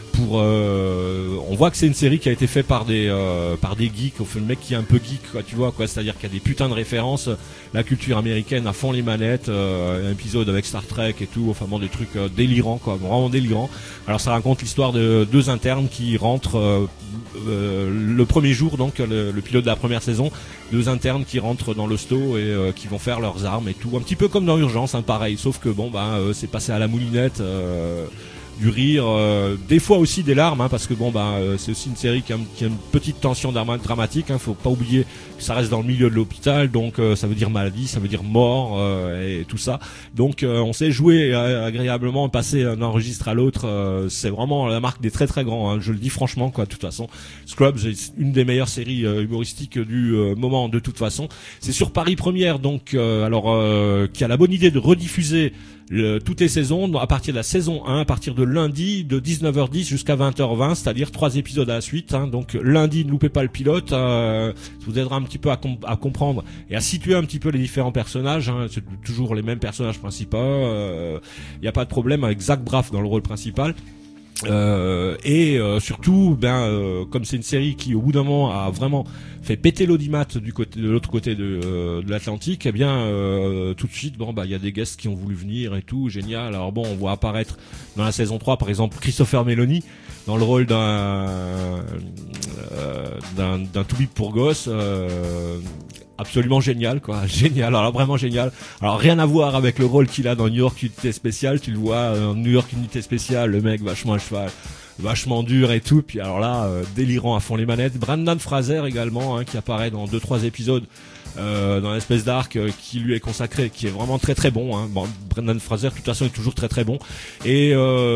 On voit que c'est une série qui a été faite par des geeks, le mec qui est un peu geek, quoi, tu vois quoi, c'est-à-dire qu'il y a des putains de références, la culture américaine à fond les manettes, un épisode avec Star Trek et tout, enfin bon, des trucs délirants quoi, vraiment délirants. Alors ça raconte l'histoire de 2 internes qui rentrent le premier jour, donc le pilote de la première saison, 2 internes qui rentrent dans l'hosto et qui vont faire leurs armes et tout, un petit peu comme dans Urgence, pareil, sauf que bon c'est passé à la moulinette. Du rire, des fois aussi des larmes, parce que bon c'est aussi une série qui a une petite tension dramatique, faut pas oublier que ça reste dans le milieu de l'hôpital, donc ça veut dire maladie, ça veut dire mort et tout ça. Donc on sait jouer agréablement, passer d'un registre à l'autre, c'est vraiment la marque des très très grands, je le dis franchement quoi. De toute façon, Scrubs est une des meilleures séries humoristiques du moment de toute façon. C'est sur Paris Première, donc qui a la bonne idée de rediffuser toutes les saisons, à partir de la saison 1, à partir de lundi, de 19h10 jusqu'à 20h20, c'est-à-dire 3 épisodes à la suite. Donc lundi, ne loupez pas le pilote, ça vous aidera un petit peu à comprendre et à situer un petit peu les différents personnages. C'est toujours les mêmes personnages principaux. Il n'y a pas de problème avec Zach Braff dans le rôle principal. Surtout, comme c'est une série qui au bout d'un moment a vraiment fait péter l'audimat de l'autre côté de l'Atlantique, tout de suite, il y a des guests qui ont voulu venir et tout, génial. Alors on voit apparaître dans la saison 3 par exemple Christopher Meloni dans le rôle d'un toubib pour gosse. Absolument génial, quoi. Génial. Alors vraiment génial. Alors rien à voir avec le rôle qu'il a dans New York Unité Spéciale. Tu le vois, New York Unité Spéciale, le mec vachement à cheval, vachement dur et tout. Puis alors là, délirant à fond les manettes. Brandon Fraser également, qui apparaît dans 2-3 épisodes. Dans l'espèce d'arc qui lui est consacré, qui est vraiment très très bon. Brandon Fraser, de toute façon, est toujours très très bon. Et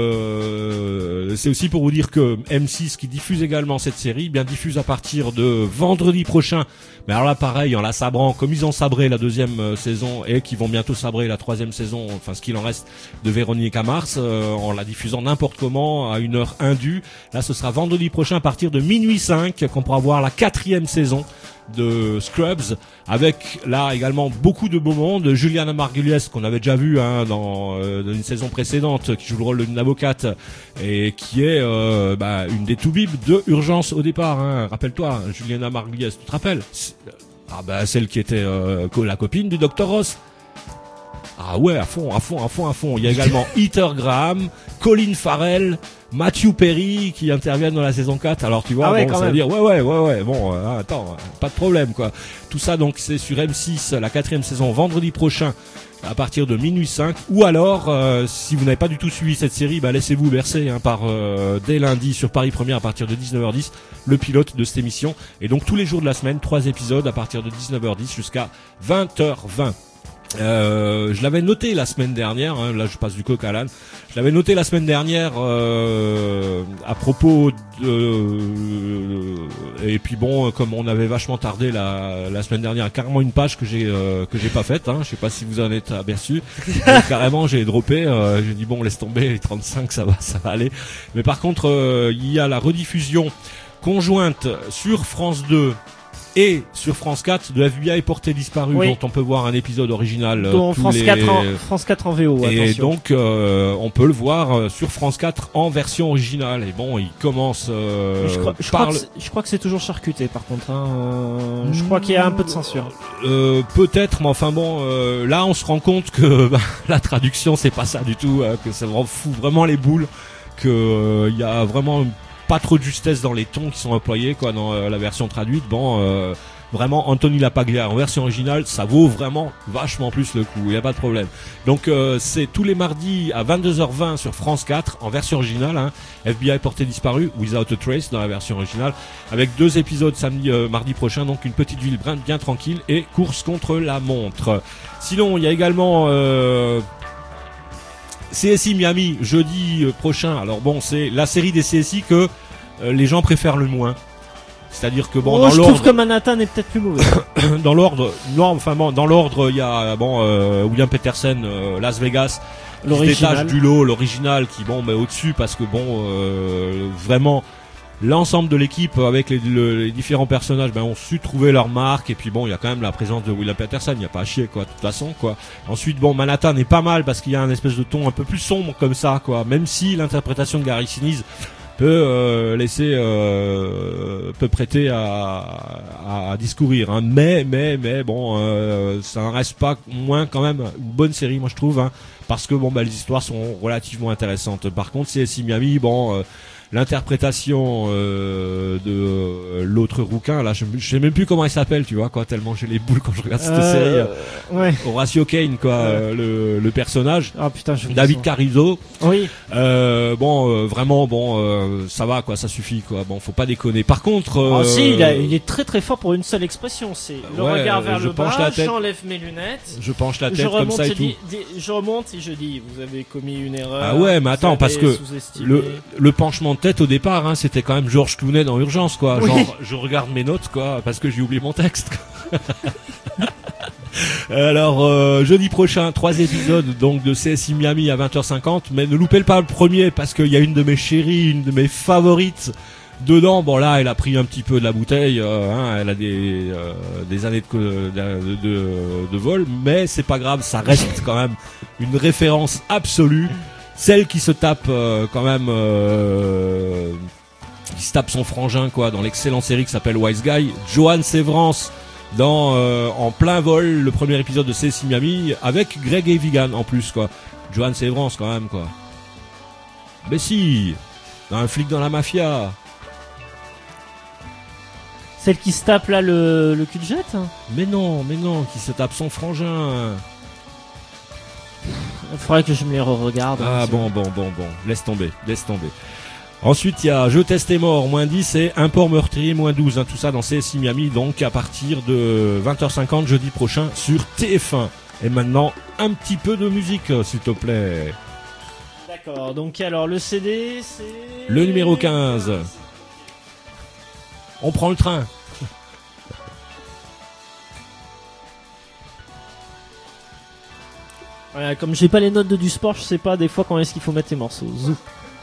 c'est aussi pour vous dire que M6, qui diffuse également cette série, diffuse à partir de vendredi prochain. Mais alors là, pareil, en la sabrant, comme ils ont sabré la 2e saison et qui vont bientôt sabrer la 3e saison, enfin ce qu'il en reste de Véronique à Mars, en la diffusant n'importe comment à une heure indue. Là, ce sera vendredi prochain à partir de minuit 5 qu'on pourra voir la 4e saison de Scrubs, avec là également beaucoup de beaux mondes. Juliana Margulies, qu'on avait déjà vu dans une saison précédente, qui joue le rôle d'une avocate et qui est une des toubibs de Urgence au départ. Rappelle-toi, Juliana Margulies, tu te rappelles? Celle qui était la copine du Dr Ross. Ah ouais, à fond. Il y a également Heather Graham, Colin Farrell, Matthew Perry qui interviennent dans la saison 4. Alors tu vois, ça veut dire attends, pas de problème quoi. Tout ça donc c'est sur M6 la 4e saison vendredi prochain à partir de minuit 5, ou alors si vous n'avez pas du tout suivi cette série, laissez-vous bercer par dès lundi sur Paris Première à partir de 19h10 le pilote de cette émission, et donc tous les jours de la semaine 3 épisodes à partir de 19h10 jusqu'à 20h20. Je l'avais noté la semaine dernière, là je passe du coq à l'âne. Je l'avais noté la semaine dernière à propos de et puis comme on avait vachement tardé la semaine dernière, carrément une page que j'ai pas faite, je sais pas si vous en êtes aperçu. Carrément j'ai droppé, j'ai dit laisse tomber, les 35 ça va aller. Mais par contre il y a la rediffusion conjointe sur France 2 et sur France 4 de FBI Porté Disparu, dont on peut voir un épisode original France 4 en VO, et attention. donc on peut le voir sur France 4 en version originale. Et il commence je crois que c'est toujours charcuté par contre, je crois qu'il y a un peu de censure. Peut-être, mais enfin là on se rend compte que la traduction c'est pas ça du tout, que ça fout vraiment les boules, que il y a vraiment pas trop de justesse dans les tons qui sont employés dans la version traduite. Vraiment Anthony Lapaglia en version originale, ça vaut vraiment vachement plus le coup, il y a pas de problème. Donc c'est tous les mardis à 22h20 sur France 4 en version originale, FBI Porté Disparu, Without a Trace dans la version originale, avec 2 épisodes mardi prochain, donc une petite ville bien tranquille et course contre la montre. Sinon il y a également CSI Miami jeudi prochain. Alors c'est la série des CSI que les gens préfèrent le moins. C'est-à-dire que dans l'ordre, je trouve que Manhattan est peut-être plus mauvais. Dans l'ordre, dans l'ordre, il y a William Petersen, Las Vegas, qui se détache du lot, l'original, qui au-dessus parce que vraiment l'ensemble de l'équipe avec les différents personnages ont su trouver leur marque, et puis il y a quand même la présence de William Petersen, il n'y a pas à chier de toute façon quoi. Ensuite Manhattan est pas mal parce qu'il y a un espèce de ton un peu plus sombre comme ça même si l'interprétation de Gary Sinise peut prêter à discourir, mais ça n'en reste pas moins quand même une bonne série, moi je trouve, parce que les histoires sont relativement intéressantes. Par contre CSI Miami, l'interprétation de l'autre rouquin là, je sais même plus comment il s'appelle, tu vois tellement j'ai les boules quand je regarde cette série. Horatio Kane le personnage. Ah putain, David Carrizo. Oui. Vraiment ça va ça suffit faut pas déconner. Par contre il est très très fort pour une seule expression, c'est le regard vers le bas, j'enlève mes lunettes, je penche la tête comme ça et tout. Je remonte et je dis vous avez commis une erreur. Ah ouais, mais attends, parce que le penchement de tête au départ c'était quand même George Clooney dans Urgence genre je regarde mes notes parce que j'ai oublié mon texte. Alors jeudi prochain, 3 épisodes donc de CSI Miami à 20h50, mais ne loupez pas le premier parce qu'il y a une de mes chéries, une de mes favorites dedans. Bon là, elle a pris un petit peu de la bouteille, elle a des années de vol, mais c'est pas grave, ça reste quand même une référence absolue. Celle qui se tape quand même, qui se tape son frangin quoi dans l'excellente série qui s'appelle Wise Guy, Johan Severance dans En plein vol, le premier épisode de CSI Miami avec Greg Evigan en plus quoi. Johan Severance quand même quoi. Mais si, un flic dans la mafia. Celle qui se tape là le cul de jette. Mais non, qui se tape son frangin. Il faudrait que je me les re-regarde. Ah bon, laisse tomber. Ensuite, il y a Je teste et mort, -10 et Import meurtrier, -12. Tout ça dans CSI Miami, donc à partir de 20h50 jeudi prochain sur TF1. Et maintenant, un petit peu de musique, s'il te plaît. D'accord, donc alors le CD, c'est... Le numéro 15. On prend le train. Voilà, comme j'ai pas les notes du sport, je sais pas des fois quand est-ce qu'il faut mettre les morceaux. Zou.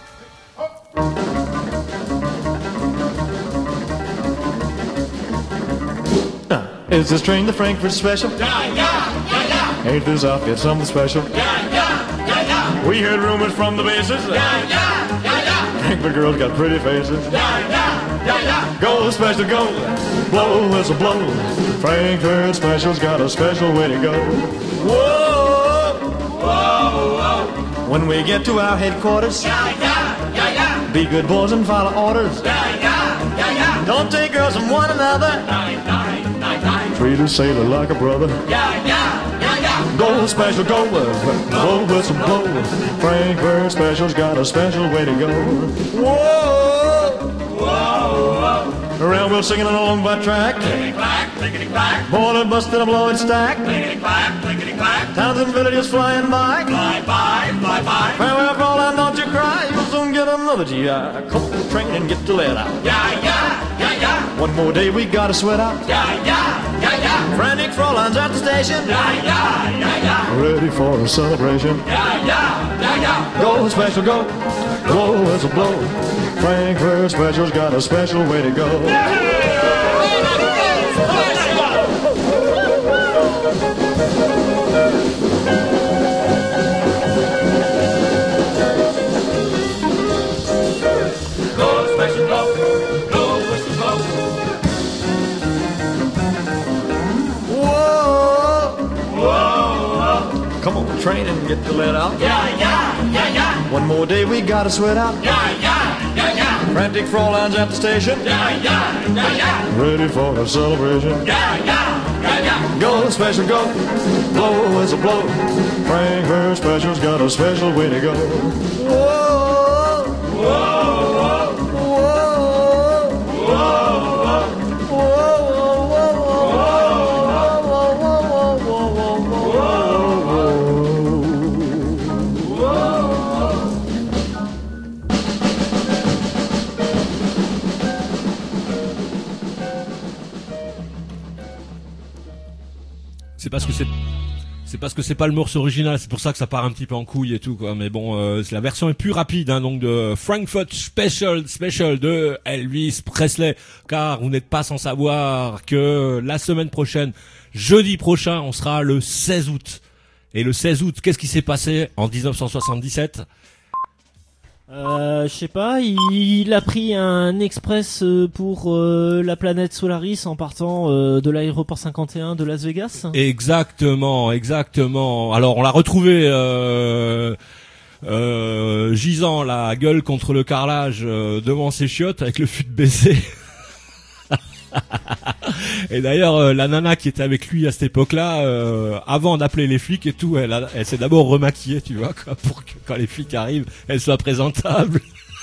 Is this train the Frankfurt special? Ain't this outfit something special? We heard rumors from the bases. Frankfurt girls got pretty faces. Go special, go. Blow whistle, blow. Frankfurt special's got a special way to go. Whoa, whoa, whoa. When we get to our headquarters, be good boys and follow orders. Don't take girls from one another. Treat a sailor like a brother. Go special, go. Blow whistle, blow. Frankfurt special's got a special way to go. Whoa, whoa, whoa. Railroad singing along by track. Clickety-clack, clickety-clack. Border busted, a blow it stack. Clickety-clack, clickety-clack. Towns and villages flying by. Fly by, fly by. Farewell, Fräulein, don't you cry. You'll soon get another GI. Come on the train and get to let out. One more day we gotta sweat out. Frantic Fräulein's at the station. Ready for a celebration. Go special, go. Blow as a blow. Frankfurt special's got a special way to go. Train and get the let out. One more day we gotta sweat out. Frantic Fräulein's at the station. Ready for a celebration. Go special, go. Blow as a blow. Frankfurt special's got a special way to go. Whoa, whoa, whoa, whoa, whoa. C'est parce que c'est pas le morceau original, c'est pour ça que ça part un petit peu en couille et tout quoi. Mais bon, la version est plus rapide, donc de Frankfurt Special de Elvis Presley. Car vous n'êtes pas sans savoir que la semaine prochaine, jeudi prochain, on sera le 16 août. Et le 16 août, qu'est-ce qui s'est passé en 1977 ? Je sais pas, il a pris un express pour la planète Solaris en partant de l'aéroport 51 de Las Vegas. Exactement. Alors on l'a retrouvé gisant la gueule contre le carrelage devant ses chiottes avec le fut baissé. Et d'ailleurs la nana qui était avec lui à cette époque-là, avant d'appeler les flics et tout, elle s'est d'abord remaquillée, tu vois, quoi, pour que quand les flics arrivent, elle soit présentable.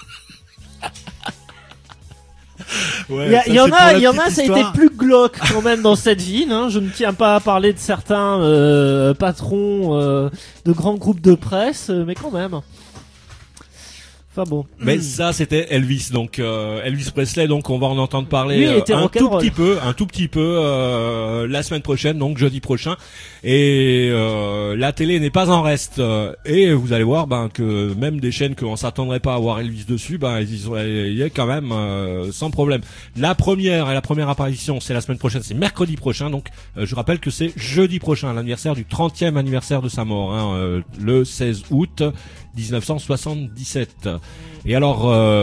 Ouais, il y en a, ça a été plus glauque quand même dans cette ville. Je ne tiens pas à parler de certains patrons de grands groupes de presse, mais quand même. Enfin bon. Mais ça, c'était Elvis. Donc Elvis Presley. Donc on va en entendre parler Lui, il était un tout petit peu la semaine prochaine, donc jeudi prochain. Et la télé n'est pas en reste. Et vous allez voir que même des chaînes qu'on s'attendrait pas à voir Elvis dessus, il y a quand même sans problème. La première apparition, c'est la semaine prochaine, c'est mercredi prochain. Donc je rappelle que c'est jeudi prochain, l'anniversaire du 30e anniversaire de sa mort, le 16 août 1977. Et alors,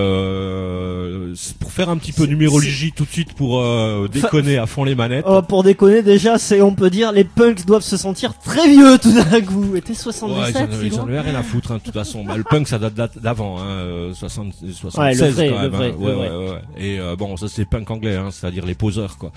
pour faire un petit peu numérologie tout de suite, pour déconner à fond les manettes. Oh, pour déconner déjà, on peut dire, les punks doivent se sentir très vieux tout d'un coup. Était 77, ils en avaient rien à foutre, de toute façon. Le punk, ça date d'avant, 76 ouais, quand même. Ouais. Et bon, ça c'est punk anglais, c'est-à-dire les poseurs, quoi.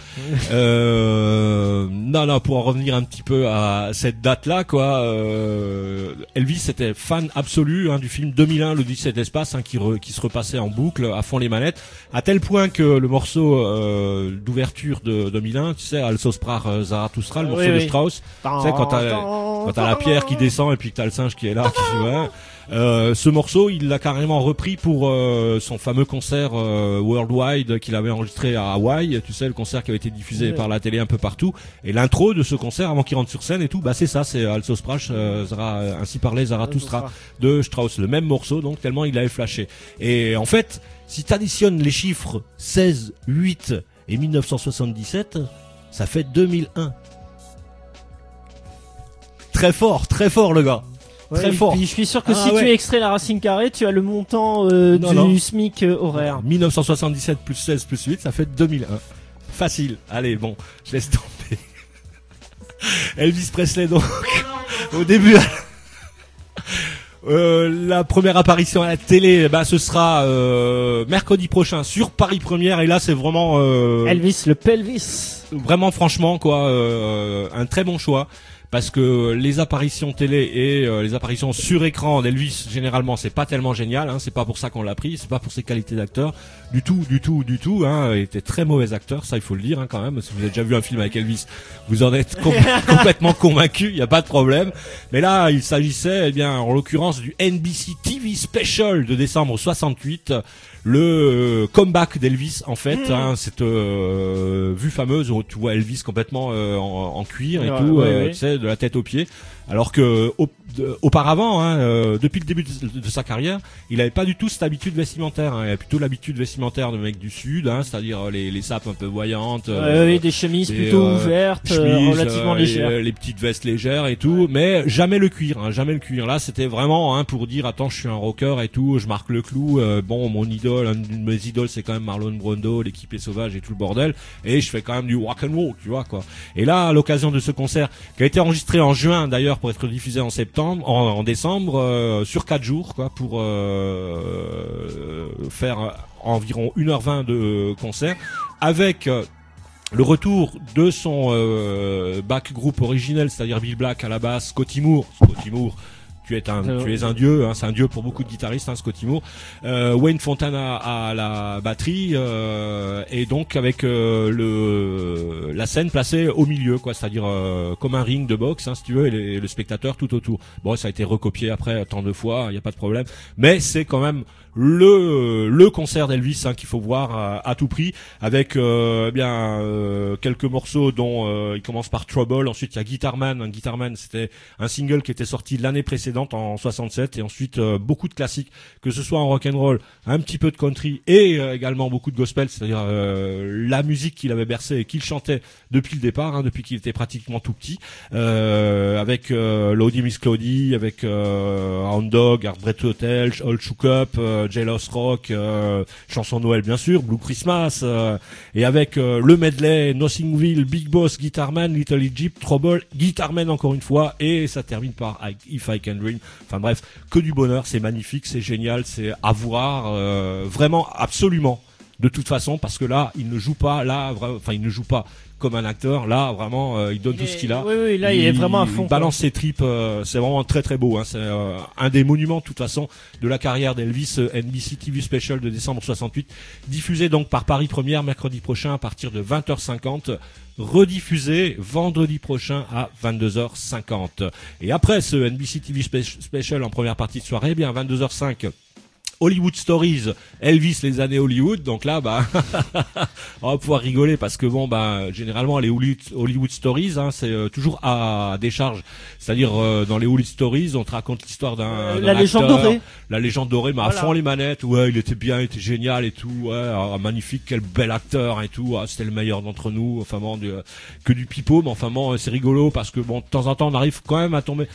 Non, pour en revenir un petit peu à cette date-là, quoi. Elvis était fan absolu du film 2001, l'Odyssée de l'espace, qui se repassait en boucle à fond les manettes, à tel point que le morceau d'ouverture de 2001, tu sais, Also sprach Zarathustra, le morceau de Strauss, tu sais, quand t'as la pierre qui descend et puis que t'as le singe qui est là, ce morceau, il l'a carrément repris pour son fameux concert Worldwide qu'il avait enregistré à Hawaï, tu sais, le concert qui avait été diffusé par la télé un peu partout. Et l'intro de ce concert, avant qu'il rentre sur scène et tout, c'est ça, c'est Also sprach ainsi parlait Zarathustra de Strauss, le même morceau, donc tellement il avait flashé. Et en fait, si t'additionnes les chiffres 16, 8 et 1977, ça fait 2001. Très fort le gars. Très fort. Puis je suis sûr que tu extrais la racine carrée, tu as le montant du SMIC horaire. 1977 plus 16 plus 8, ça fait 2001. Facile. Allez, bon, je laisse tomber. Elvis Presley, donc, au début... la première apparition à la télé, ce sera mercredi prochain sur Paris Première, et là c'est vraiment Elvis le Pelvis. Vraiment, franchement, quoi, un très bon choix. Parce que les apparitions télé et les apparitions sur écran d'Elvis, généralement, c'est pas tellement génial. C'est pas pour ça qu'on l'a pris. C'est pas pour ses qualités d'acteur du tout. Il était très mauvais acteur, ça il faut le dire quand même. Si vous avez déjà vu un film avec Elvis, vous en êtes complètement convaincu. Il y a pas de problème. Mais là, il s'agissait, en l'occurrence, du NBC TV Special de décembre 68. Le comeback d'Elvis, en fait, cette vue fameuse où tu vois Elvis complètement en cuir et tout, tu sais, de la tête aux pieds, alors que auparavant, depuis le début de sa carrière, il avait pas du tout cette habitude vestimentaire. Il avait plutôt l'habitude vestimentaire de mec du sud, c'est-à-dire les sapes un peu voyantes, des chemises plutôt ouvertes, relativement légères, les petites vestes légères et tout, mais jamais le cuir, jamais le cuir. Là, c'était vraiment pour dire attends, je suis un rocker et tout, je marque le clou. Bon, mon idole, une de mes idoles, c'est quand même Marlon Brando, l'équipe est sauvage et tout le bordel, et je fais quand même du rock and roll, tu vois quoi. Et là, à l'occasion de ce concert qui a été enregistré en juin d'ailleurs pour être diffusé en décembre, sur 4 jours, quoi, pour faire environ 1h20 de concert, avec le retour de son back group originel, c'est-à-dire Bill Black à la basse, Scotty Moore, tu es un dieu, c'est un dieu pour beaucoup de guitaristes, Scotty Moore, Wayne Fontana à la batterie, et donc avec la scène placée au milieu, quoi, c'est-à-dire comme un ring de boxe, si tu veux, et le spectateur tout autour. Bon, ça a été recopié après tant de fois, il y a pas de problème, mais c'est quand même le concert d'Elvis qu'il faut voir à tout prix, avec quelques morceaux dont il commence par Trouble. Ensuite il y a Guitarman. Guitarman, c'était un single qui était sorti l'année précédente en 67, et ensuite beaucoup de classiques, que ce soit en rock and roll, un petit peu de country et également beaucoup de gospel, c'est-à-dire la musique qu'il avait bercé et qu'il chantait depuis le départ, depuis qu'il était pratiquement tout petit, avec Lodi Miss Claudie, avec Hound Dog, Heartbreak Hotel, All Shook Up, Jailhouse Rock, chanson Noël bien sûr, Blue Christmas, et avec le medley Nothingville, Big Boss, Guitarman, Little Egypt, Trouble, Guitarman encore une fois, et ça termine par If I Can Dream. Enfin bref, que du bonheur, c'est magnifique, c'est génial, c'est à voir, vraiment, absolument, de toute façon, parce que là, il ne joue pas comme un acteur, là vraiment il donne tout ce qu'il a. Oui, là il est vraiment à fond. Il balance ses tripes, c'est vraiment très très beau, c'est un des monuments de toute façon de la carrière d'Elvis. NBC TV Special de décembre 68, diffusé donc par Paris Première mercredi prochain à partir de 20h50, rediffusé vendredi prochain à 22h50. Et après ce NBC TV Special en première partie de soirée, 22h05 Hollywood Stories, Elvis les années Hollywood. Donc là, on va pouvoir rigoler parce que généralement les Hollywood Stories, c'est toujours à décharge. C'est-à-dire dans les Hollywood Stories, on te raconte l'histoire d'un la légende dorée. La légende dorée, mais voilà. À fond les manettes. Ouais, il était bien, il était génial et tout. Ouais, magnifique, quel bel acteur et tout. C'était le meilleur d'entre nous. Enfin que du pipeau, mais enfin c'est rigolo parce que de temps en temps on arrive quand même à tomber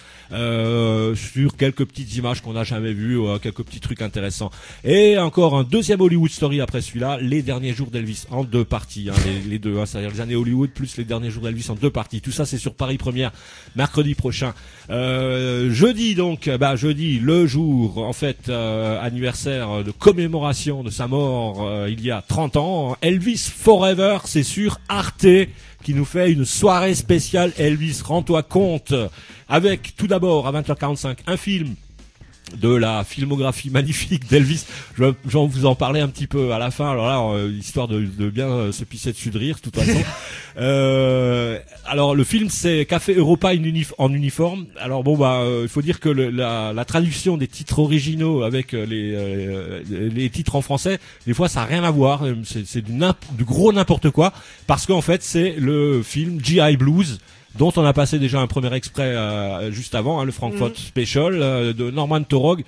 sur quelques petites images qu'on n'a jamais vues, quelques petits trucs intéressants. Et encore un deuxième Hollywood Story après celui-là, les derniers jours d'Elvis en 2 parties, les deux, c'est-à-dire les années Hollywood plus les derniers jours d'Elvis en 2 parties. Tout ça c'est sur Paris Première, mercredi prochain. Jeudi le jour en fait anniversaire de commémoration de sa mort il y a 30 ans. Elvis Forever, c'est sur Arte qui nous fait une soirée spéciale Elvis, rends-toi compte, avec tout d'abord à 20h45 un film de la filmographie magnifique d'Elvis. Je vais vous en parler un petit peu à la fin. Alors là, histoire de bien se pisser dessus de rire, de toute façon. Alors le film c'est Café Europa en uniforme. Alors il faut dire que la traduction des titres originaux avec les titres en français, des fois ça a rien à voir. C'est du gros n'importe quoi parce qu'en fait c'est le film G.I. Blues, dont on a passé déjà un premier extrait juste avant, le Frankfurt Special de Norman Taurog,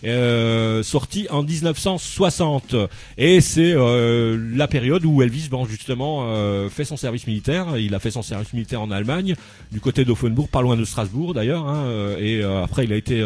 sorti en 1960. Et c'est la période où Elvis, justement, fait son service militaire. Il a fait son service militaire en Allemagne, du côté d'Offenbourg, pas loin de Strasbourg d'ailleurs. Et après, il a été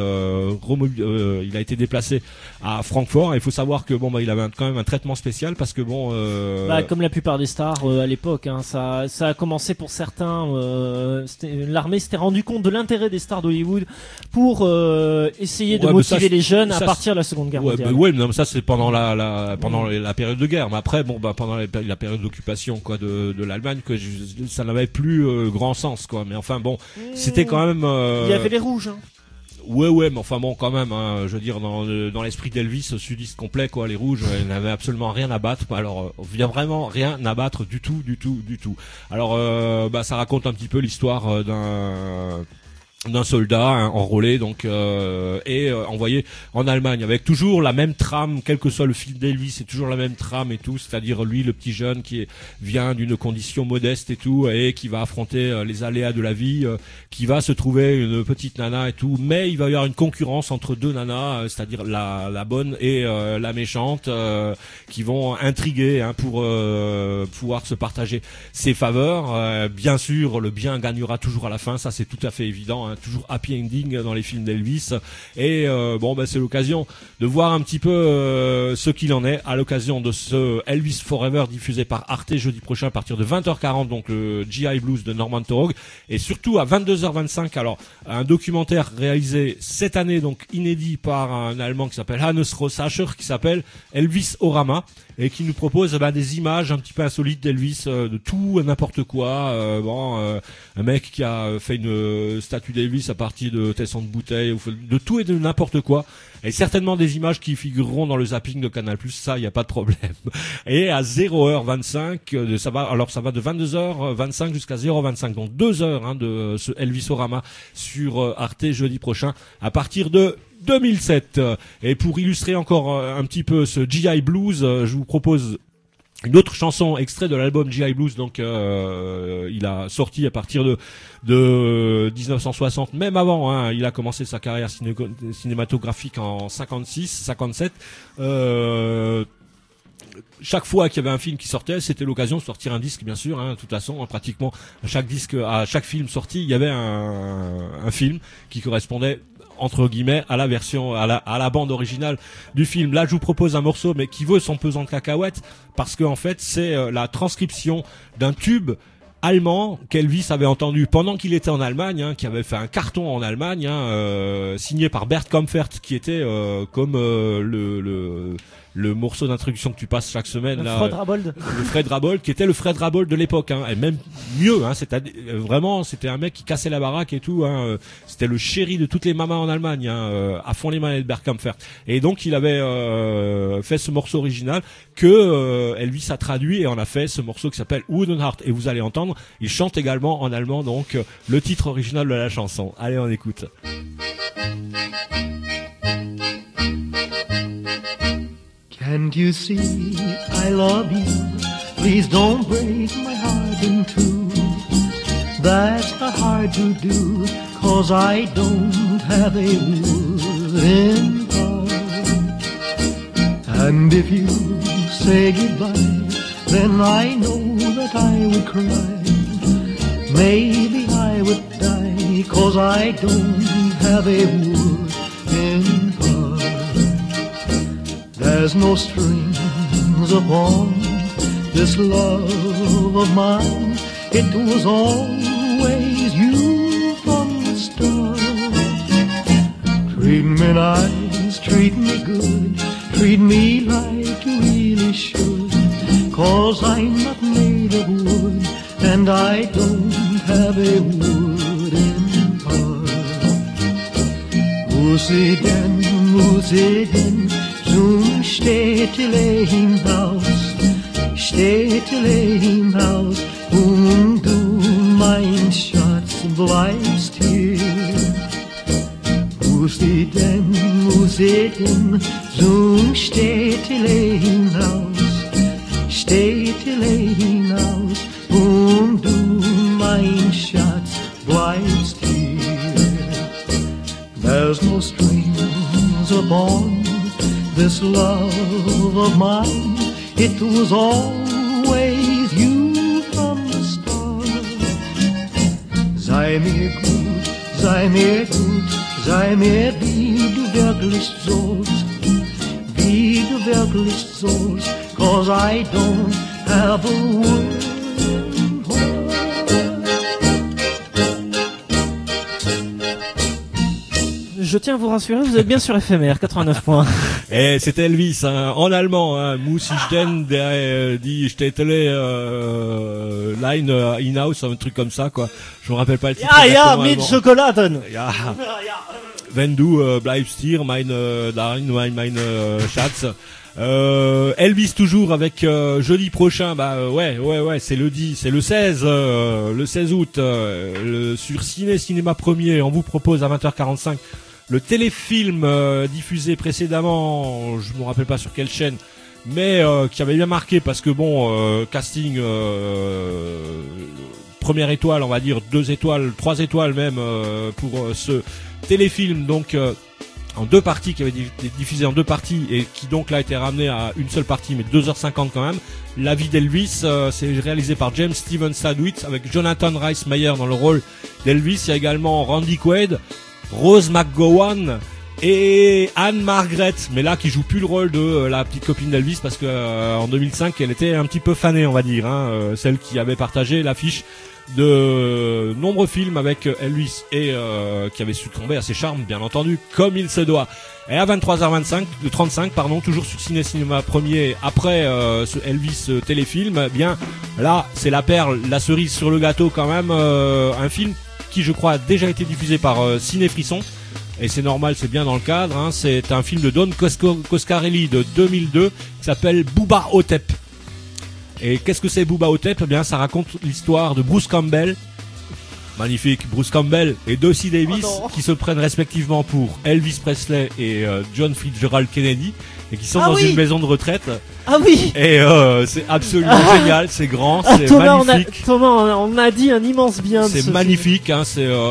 déplacé à Francfort. Et il faut savoir que il avait quand même un traitement spécial parce que comme la plupart des stars à l'époque, ça a commencé pour certains. L'armée s'était rendu compte de l'intérêt des stars d'Hollywood pour essayer de motiver les jeunes à partir de la Seconde Guerre mondiale. Mais ça c'est pendant la période de guerre. Mais après pendant la période d'occupation de l'Allemagne, que ça n'avait plus grand sens Mais enfin c'était quand même. Il y avait les rouges. Ouais, mais enfin quand même, je veux dire, dans l'esprit d'Elvis, sudiste complet, les rouges, ils n'avaient absolument rien à battre. Alors, il y a vraiment rien à battre du tout. Alors, ça raconte un petit peu l'histoire d'un soldat enrôlé et envoyé en Allemagne avec toujours la même trame, quel que soit le film d'Elvis, c'est toujours la même trame et tout, c'est-à-dire lui le petit jeune qui vient d'une condition modeste et tout et qui va affronter les aléas de la vie, qui va se trouver une petite nana et tout, mais il va y avoir une concurrence entre deux nanas, c'est-à-dire la bonne et la méchante, qui vont intriguer pour pouvoir se partager ses faveurs. Bien sûr, le bien gagnera toujours à la fin, ça c'est tout à fait évident. Toujours happy ending dans les films d'Elvis et c'est l'occasion de voir un petit peu ce qu'il en est à l'occasion de ce Elvis Forever diffusé par Arte jeudi prochain à partir de 20h40, donc le G.I. Blues de Norman Taurog, et surtout à 22h25 alors un documentaire réalisé cette année, donc inédit, par un Allemand qui s'appelle Hannes Rossacher, qui s'appelle Elvis Orama, et qui nous propose des images un petit peu insolites d'Elvis, de tout n'importe quoi. Un mec qui a fait une statue d'Elvis à partir de tessons de bouteilles, de tout et de n'importe quoi. Et certainement des images qui figureront dans le zapping de Canal+, ça, il n'y a pas de problème. Et à 0h25, ça va de 22h25 jusqu'à 0h25, donc 2 heures de ce Elvis Orama sur Arte jeudi prochain à partir de 2007. Et pour illustrer encore un petit peu ce G.I. Blues, je vous propose une autre chanson extrait de l'album G.I. Blues, donc il a sorti à partir de 1960, même avant, il a commencé sa carrière cinématographique en 57. Chaque fois qu'il y avait un film qui sortait, c'était l'occasion de sortir un disque, bien sûr. De toute façon, pratiquement à chaque film sorti, il y avait un film qui correspondait entre guillemets à la version, à la bande originale du film. Là, je vous propose un morceau, mais qui vaut son pesant de cacahuètes, parce que en fait, c'est la transcription d'un tube allemand qu'Elvis avait entendu pendant qu'il était en Allemagne, qui avait fait un carton en Allemagne, signé par Bert Kaempfert, qui était comme le morceau d'introduction que tu passes chaque semaine, Fred Rabold. Le Fred Rabold, qui était le Fred Rabold de l'époque, et même mieux, c'était un mec qui cassait la baraque et tout, c'était le chéri de toutes les mamas en Allemagne, à fond les manettes, Bert Kaempfert. Et donc il avait fait ce morceau original que Elvis a traduit, et on a fait ce morceau qui s'appelle Wooden Heart, et vous allez entendre, il chante également en allemand donc le titre original de la chanson. Allez, on écoute. Can't you see I love you? Please don't break my heart in two. That's hard to do, 'cause I don't have a wooden heart. And if you say goodbye, then I know that I would cry. Maybe I would die, 'cause I don't have a wooden heart. There's no strings upon this love of mine. It was always you from the start. Treat me nice, treat me good, treat me like you really should. 'Cause I'm not made of wood, and I don't have a wooden heart. Musiden, zum Städtele hinaus, und du, mein Schatz, bleibst hier. Musiden, zum Städtele hinaus, und du, mein Schatz, bleibst hier. There's no strings upon this love of mine. It was always you from the start. Sei mir gut, sei mir gut, sei mir wie du wirklich sollst, wie du wirklich sollst, 'cause I don't have a word. Je tiens à vous rassurer, vous êtes bien sur FMR 89 points. Et c'était Elvis, hein, en allemand, hein, muss ich denn die Städtele Line hinaus, un truc comme ça, quoi. Je me rappelle pas le titre. Ja, mit Schokoladen. Ja. Wenn du bleibst hier, mein Schatz. Elvis toujours avec jeudi prochain, ouais, c'est le 16 août, sur Cinéma Premier, on vous propose à 20h45 le téléfilm diffusé précédemment, je me rappelle pas sur quelle chaîne, mais qui avait bien marqué parce que casting première étoile, on va dire 2 étoiles, 3 étoiles même pour ce téléfilm, donc en 2 parties, qui avait été diffusé en 2 parties et qui donc là a été ramené à une seule partie, mais 2h50 quand même. La vie d'Elvis, c'est réalisé par James Steven Sadowitz avec Jonathan Rhys Meyer dans le rôle d'Elvis. Il y a également Randy Quaid, Rose McGowan et Anne Margaret, mais là qui joue plus le rôle de la petite copine d'Elvis parce que en 2005 elle était un petit peu fanée, on va dire, hein, celle qui avait partagé l'affiche de nombreux films avec Elvis et qui avait succombé à ses charmes, bien entendu, comme il se doit. Et à 23h35, toujours sur Cinéma Premier, après ce Elvis téléfilm, bien là c'est la perle, la cerise sur le gâteau quand même, un film qui je crois a déjà été diffusé par Ciné Frisson. Et c'est normal, c'est bien dans le cadre, hein. C'est un film de Don Coscarelli de 2002 qui s'appelle Bubba Ho-Tep. Et qu'est-ce que c'est Bubba Ho-Tep ? Eh bien, ça raconte l'histoire de Bruce Campbell, magnifique Bruce Campbell, et Dossie Davis, qui se prennent respectivement pour Elvis Presley et John Fitzgerald Kennedy, et qui sont dans une maison de retraite. Ah oui. Et c'est absolument génial, c'est grand, c'est Thomas, magnifique. On a dit un immense bien de ce film. C'est magnifique, hein,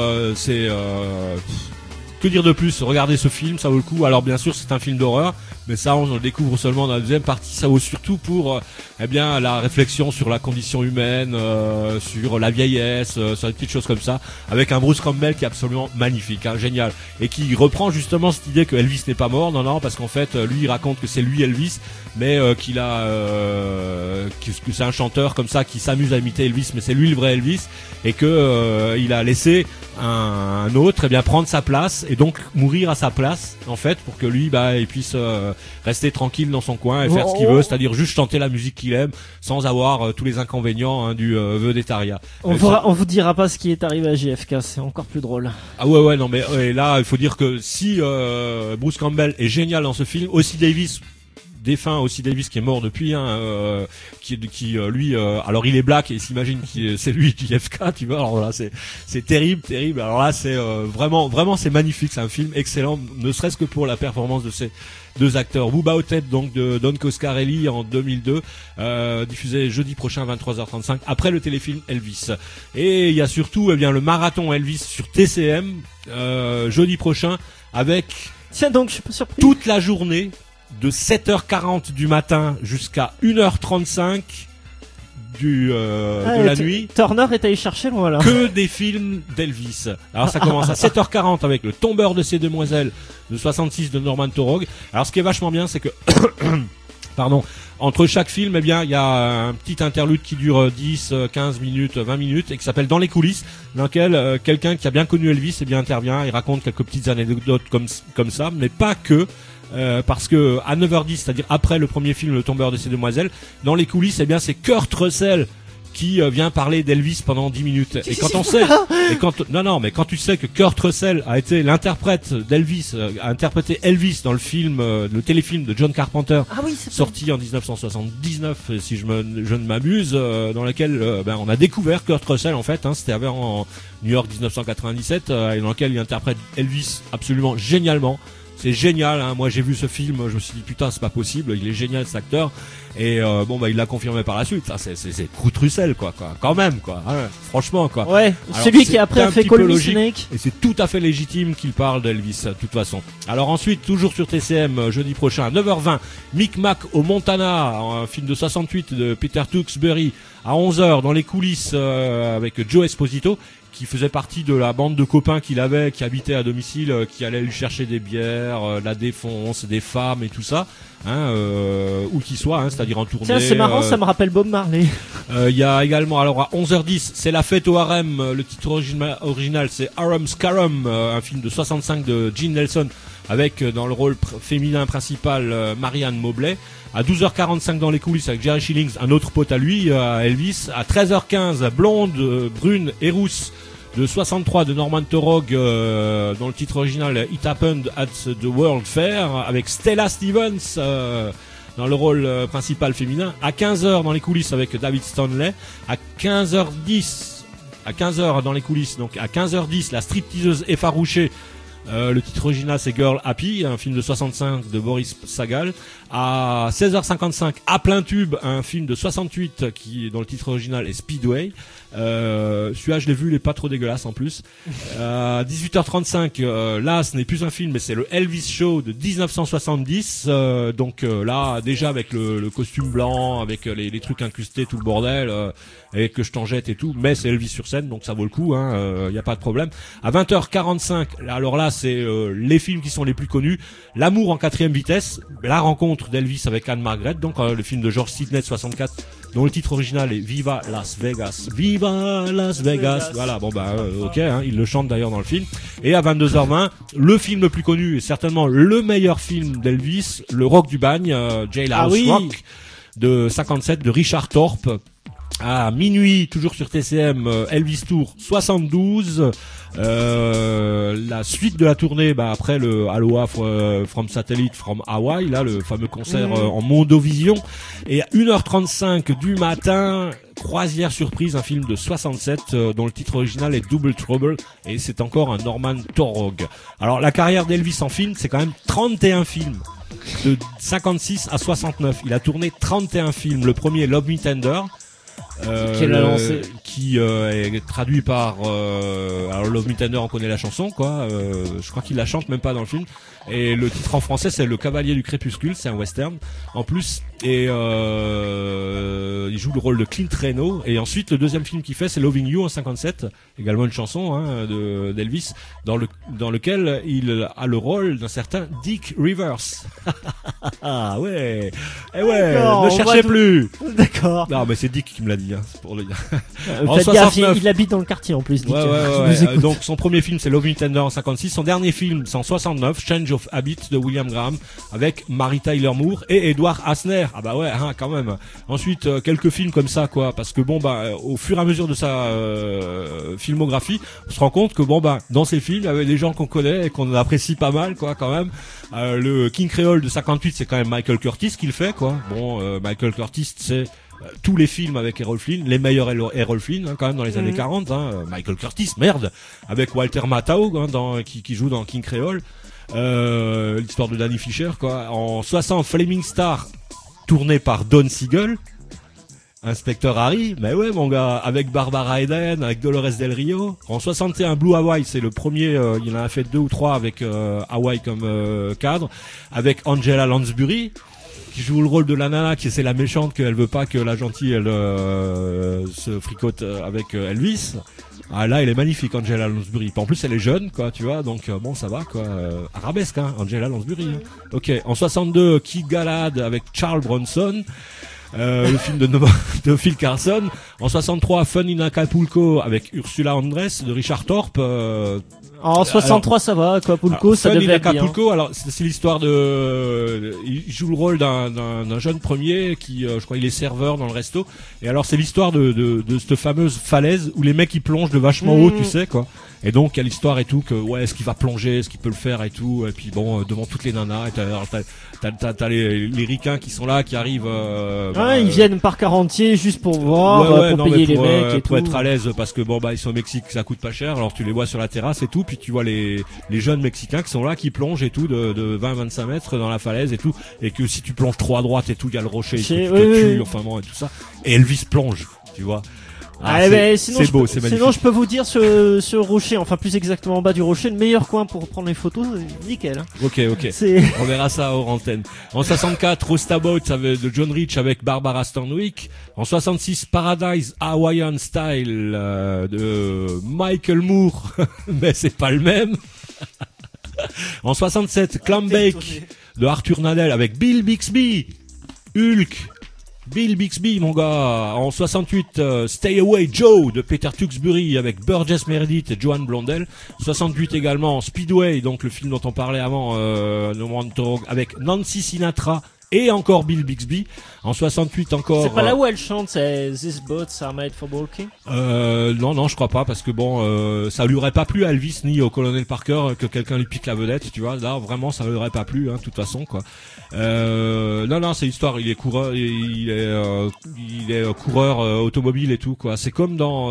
que dire de plus ? Regardez ce film, ça vaut le coup. Alors bien sûr, c'est un film d'horreur, mais ça on le découvre seulement dans la deuxième partie. Ça vaut surtout pour la réflexion sur la condition humaine, sur la vieillesse, sur des petites choses comme ça, avec un Bruce Campbell qui est absolument magnifique, hein, génial, et qui reprend justement cette idée que Elvis n'est pas mort. Non, parce qu'en fait lui il raconte que c'est lui Elvis, mais qu'il a que c'est un chanteur comme ça qui s'amuse à imiter Elvis, mais c'est lui le vrai Elvis, et que il a laissé un autre prendre sa place et donc mourir à sa place en fait, pour que lui il puisse rester tranquille dans son coin et faire ce qu'il veut, c'est-à-dire juste chanter la musique qu'il aime sans avoir tous les inconvénients, hein, du vedettariat. On vous dira pas ce qui est arrivé à JFK, c'est encore plus drôle. Ah ouais, non mais là il faut dire que si Bruce Campbell est génial dans ce film, aussi Davis défunt aussi Davis qui est mort depuis, qui lui, alors il est black et il s'imagine que c'est lui JFK, tu vois. Alors là, c'est terrible. Alors là, c'est vraiment c'est magnifique. C'est un film excellent, ne serait-ce que pour la performance de ces deux acteurs. Booba Hotep, donc de Don Coscarelli en 2002, diffusé jeudi prochain à 23h35 après le téléfilm Elvis. Et il y a surtout le marathon Elvis sur TCM jeudi prochain avec tiens donc je suis pas surpris toute la journée de 7h40 du matin jusqu'à 1h35 de la nuit. Turner est allé chercher loin là. Que des films d'Elvis. Alors ça commence à 7h40 avec Le Tombeur de ces demoiselles de 66 de Norman Taurog. Alors ce qui est vachement bien, c'est que pardon, entre chaque film, il y a un petit interlude qui dure 10, 15 minutes, 20 minutes et qui s'appelle Dans les coulisses, dans lequel quelqu'un qui a bien connu Elvis intervient, il raconte quelques petites anecdotes comme ça, mais pas que. Parce que à 9h10, c'est-à-dire après le premier film Le Tombeur de ces demoiselles, dans les coulisses, c'est Kurt Russell qui vient parler d'Elvis pendant 10 minutes. Et quand on sait, mais quand tu sais que Kurt Russell a été l'interprète d'Elvis, a interprété Elvis dans le film, le téléfilm de John Carpenter, sorti en 1979, si je ne m'abuse, dans lequel on a découvert Kurt Russell en fait. C'était en New York 1997, et dans lequel il interprète Elvis absolument génialement. C'est génial, moi j'ai vu ce film, je me suis dit putain c'est pas possible, il est génial cet acteur et il l'a confirmé par la suite. C'est Kurt Russell quoi, quand même quoi, franchement quoi. Ouais, alors, celui qui après a fait Call Me Snake. Et c'est tout à fait légitime qu'il parle d'Elvis de toute façon. Alors ensuite toujours sur TCM jeudi prochain à 9h20, Micmac au Montana, un film de 68 de Peter Tewksbury à 11h dans les coulisses avec Joe Esposito, qui faisait partie de la bande de copains qu'il avait, qui habitaient à domicile, qui allaient lui chercher des bières, la défonce, des femmes et tout ça, où qu'il soit, c'est-à-dire en tournée. Tiens, c'est marrant, ça me rappelle Bob Marley. Il y a également, alors à 11h10, c'est La fête au harem, le titre original c'est Harum Scarum, un film de 65 de Gene Nelson, avec dans le rôle féminin principal Marianne Mobley. À 12h45 dans les coulisses avec Jerry Shillings, un autre pote à lui, à Elvis. À 13h15, Blonde, brune et rousse de 63 de Norman Taurog, dont le titre original It Happened at the World Fair, avec Stella Stevens dans le rôle principal féminin. À 15h dans les coulisses avec David Stanley. À 15h10, à 15h dans les coulisses, donc à 15h10, La stripteaseuse effarouchée. Le titre original c'est Girl Happy, un film de 65 de Boris Sagal. À 16h55, à plein tube, un film de 68 dont le titre original est Speedway. Celui-là je l'ai vu, il est pas trop dégueulasse en plus. 18h35, là ce n'est plus un film mais c'est le Elvis Show de 1970. Donc là déjà avec le costume blanc, avec les trucs incrustés, tout le bordel, et que je t'en jette et tout, mais c'est Elvis sur scène donc ça vaut le coup, y a pas de problème. À 20h45, alors là c'est les films qui sont les plus connus. L'amour en 4e vitesse, la rencontre d'Elvis avec Anne Margaret, donc le film de George Sidney de 64, dont le titre original est Viva Las Vegas. Viva Las Vegas. Voilà, ok, il le chante d'ailleurs dans le film. Et à 22h20, le film le plus connu et certainement le meilleur film d'Elvis, Le Rock du Bagne, Jailhouse Rock de 57 de Richard Thorpe. À minuit, toujours sur TCM, Elvis Tour 72. La suite de la tournée, après le Aloha from Satellite from Hawaii, là le fameux concert en Mondovision. Et à 1h35 du matin, Croisière surprise, un film de 67 dont le titre original est Double Trouble, et c'est encore un Norman Taurog. Alors la carrière d'Elvis en film, c'est quand même 31 films. De 56 à 69, il a tourné 31 films. Le premier, Love Me Tender, qui est traduit par alors Love Me Tender, on connaît la chanson quoi, je crois qu'il la chante même pas dans le film, et le titre en français c'est Le Cavalier du Crépuscule, c'est un western en plus, et il joue le rôle de Clint Reno. Et ensuite le deuxième film qu'il fait c'est Loving You en 57, également une chanson d'Elvis, dans lequel il a le rôle d'un certain Dick Rivers. Ah ouais, et ouais, ne cherchez plus. D'accord. Non mais c'est Dick qui me l'a dit, c'est pour le dire. Faites gaffe, il habite dans le quartier en plus. Dick. Ouais. Donc son premier film c'est Love Me Tender en 56, son dernier film c'est en 69, Change of Habit de William Graham, avec Mary Tyler Moore et Edward Asner. Ah bah ouais, quand même. Ensuite quelques films comme ça quoi, parce que au fur et à mesure de sa filmographie, on se rend compte que dans ces films il y avait des gens qu'on connaît et qu'on apprécie pas mal quoi quand même. Le King Creole de 58 68, c'est quand même Michael Curtis qui le fait, quoi. Bon, Michael Curtis, c'est tous les films avec Errol Flynn, les meilleurs Errol Flynn, hein, quand même dans les années 40. Hein, Michael Curtis, merde, avec Walter Matthau, hein, qui joue dans King Creole. L'histoire de Danny Fisher, quoi. En 60, Flaming Star, tourné par Don Siegel. Inspecteur Harry, mais ouais mon gars, avec Barbara Eden, avec Dolores Del Rio. En 61, Blue Hawaii, c'est le premier, il en a fait 2 ou 3 avec Hawaii comme cadre, avec Angela Lansbury, qui joue le rôle de la nana, qui c'est la méchante, qu'elle veut pas que la gentille elle se fricote avec Elvis. Ah là, elle est magnifique, Angela Lansbury. En plus, elle est jeune, quoi, tu vois, donc bon, ça va, quoi. Arabesque, hein, Angela Lansbury. Hein. Ok, en 62, Kid Galahad avec Charles Bronson. Le film de Phil Carson. En 63, Fun in Acapulco avec Ursula Andress de Richard Thorpe. En 63, ça va, Acapulco, ça devait être bien. Fun in Acapulco, alors c'est l'histoire il joue le rôle d'un jeune premier qui, je crois, il est serveur dans le resto. Et alors c'est l'histoire de cette fameuse falaise où les mecs ils plongent de vachement haut, tu sais, quoi. Et donc il y a l'histoire et tout que ouais, est-ce qu'il va plonger, est-ce qu'il peut le faire et tout. Et puis bon, devant toutes les nanas, t'as les ricains qui sont là, qui arrivent. Ils viennent par quart entier juste pour voir, pour payer les mecs et tout. Pour être à l'aise, parce que bon bah ils sont au Mexique, ça coûte pas cher. Alors tu les vois sur la terrasse et tout, puis tu vois les jeunes Mexicains qui sont là, qui plongent et tout de 20-25 mètres dans la falaise et tout, et que si tu plonges trop à droite et tout, il y a le rocher qui te tue, enfin bon et tout ça. Et Elvis plonge, tu vois. C'est beau, c'est magnifique. Sinon, je peux vous dire ce rocher, enfin plus exactement en bas du rocher, le meilleur coin pour prendre les photos, nickel. Hein. Ok. On verra ça hors antenne. En 64, Roustabout de John Rich avec Barbara Stanwyck. En 66, Paradise Hawaiian Style de Michael Moore, mais c'est pas le même. En 67, Clambake de Arthur Nadel avec Bill Bixby, Hulk. Bill Bixby, mon gars. En 68, Stay Away Joe de Peter Tewksbury avec Burgess Meredith et Joan Blondell. 68 également, Speedway, donc le film dont on parlait avant, avec Nancy Sinatra et encore Bill Bixby. En 68 encore. C'est pas là où elle chante, c'est These Boats Are Made for Walking? Non, je crois pas, parce que bon, ça lui aurait pas plu à Elvis ni au colonel Parker que quelqu'un lui pique la vedette, tu vois. Là, vraiment, ça lui aurait pas plu, hein, de toute façon, quoi. Non, c'est l'histoire. Il est coureur, il est coureur automobile et tout, quoi. C'est comme dans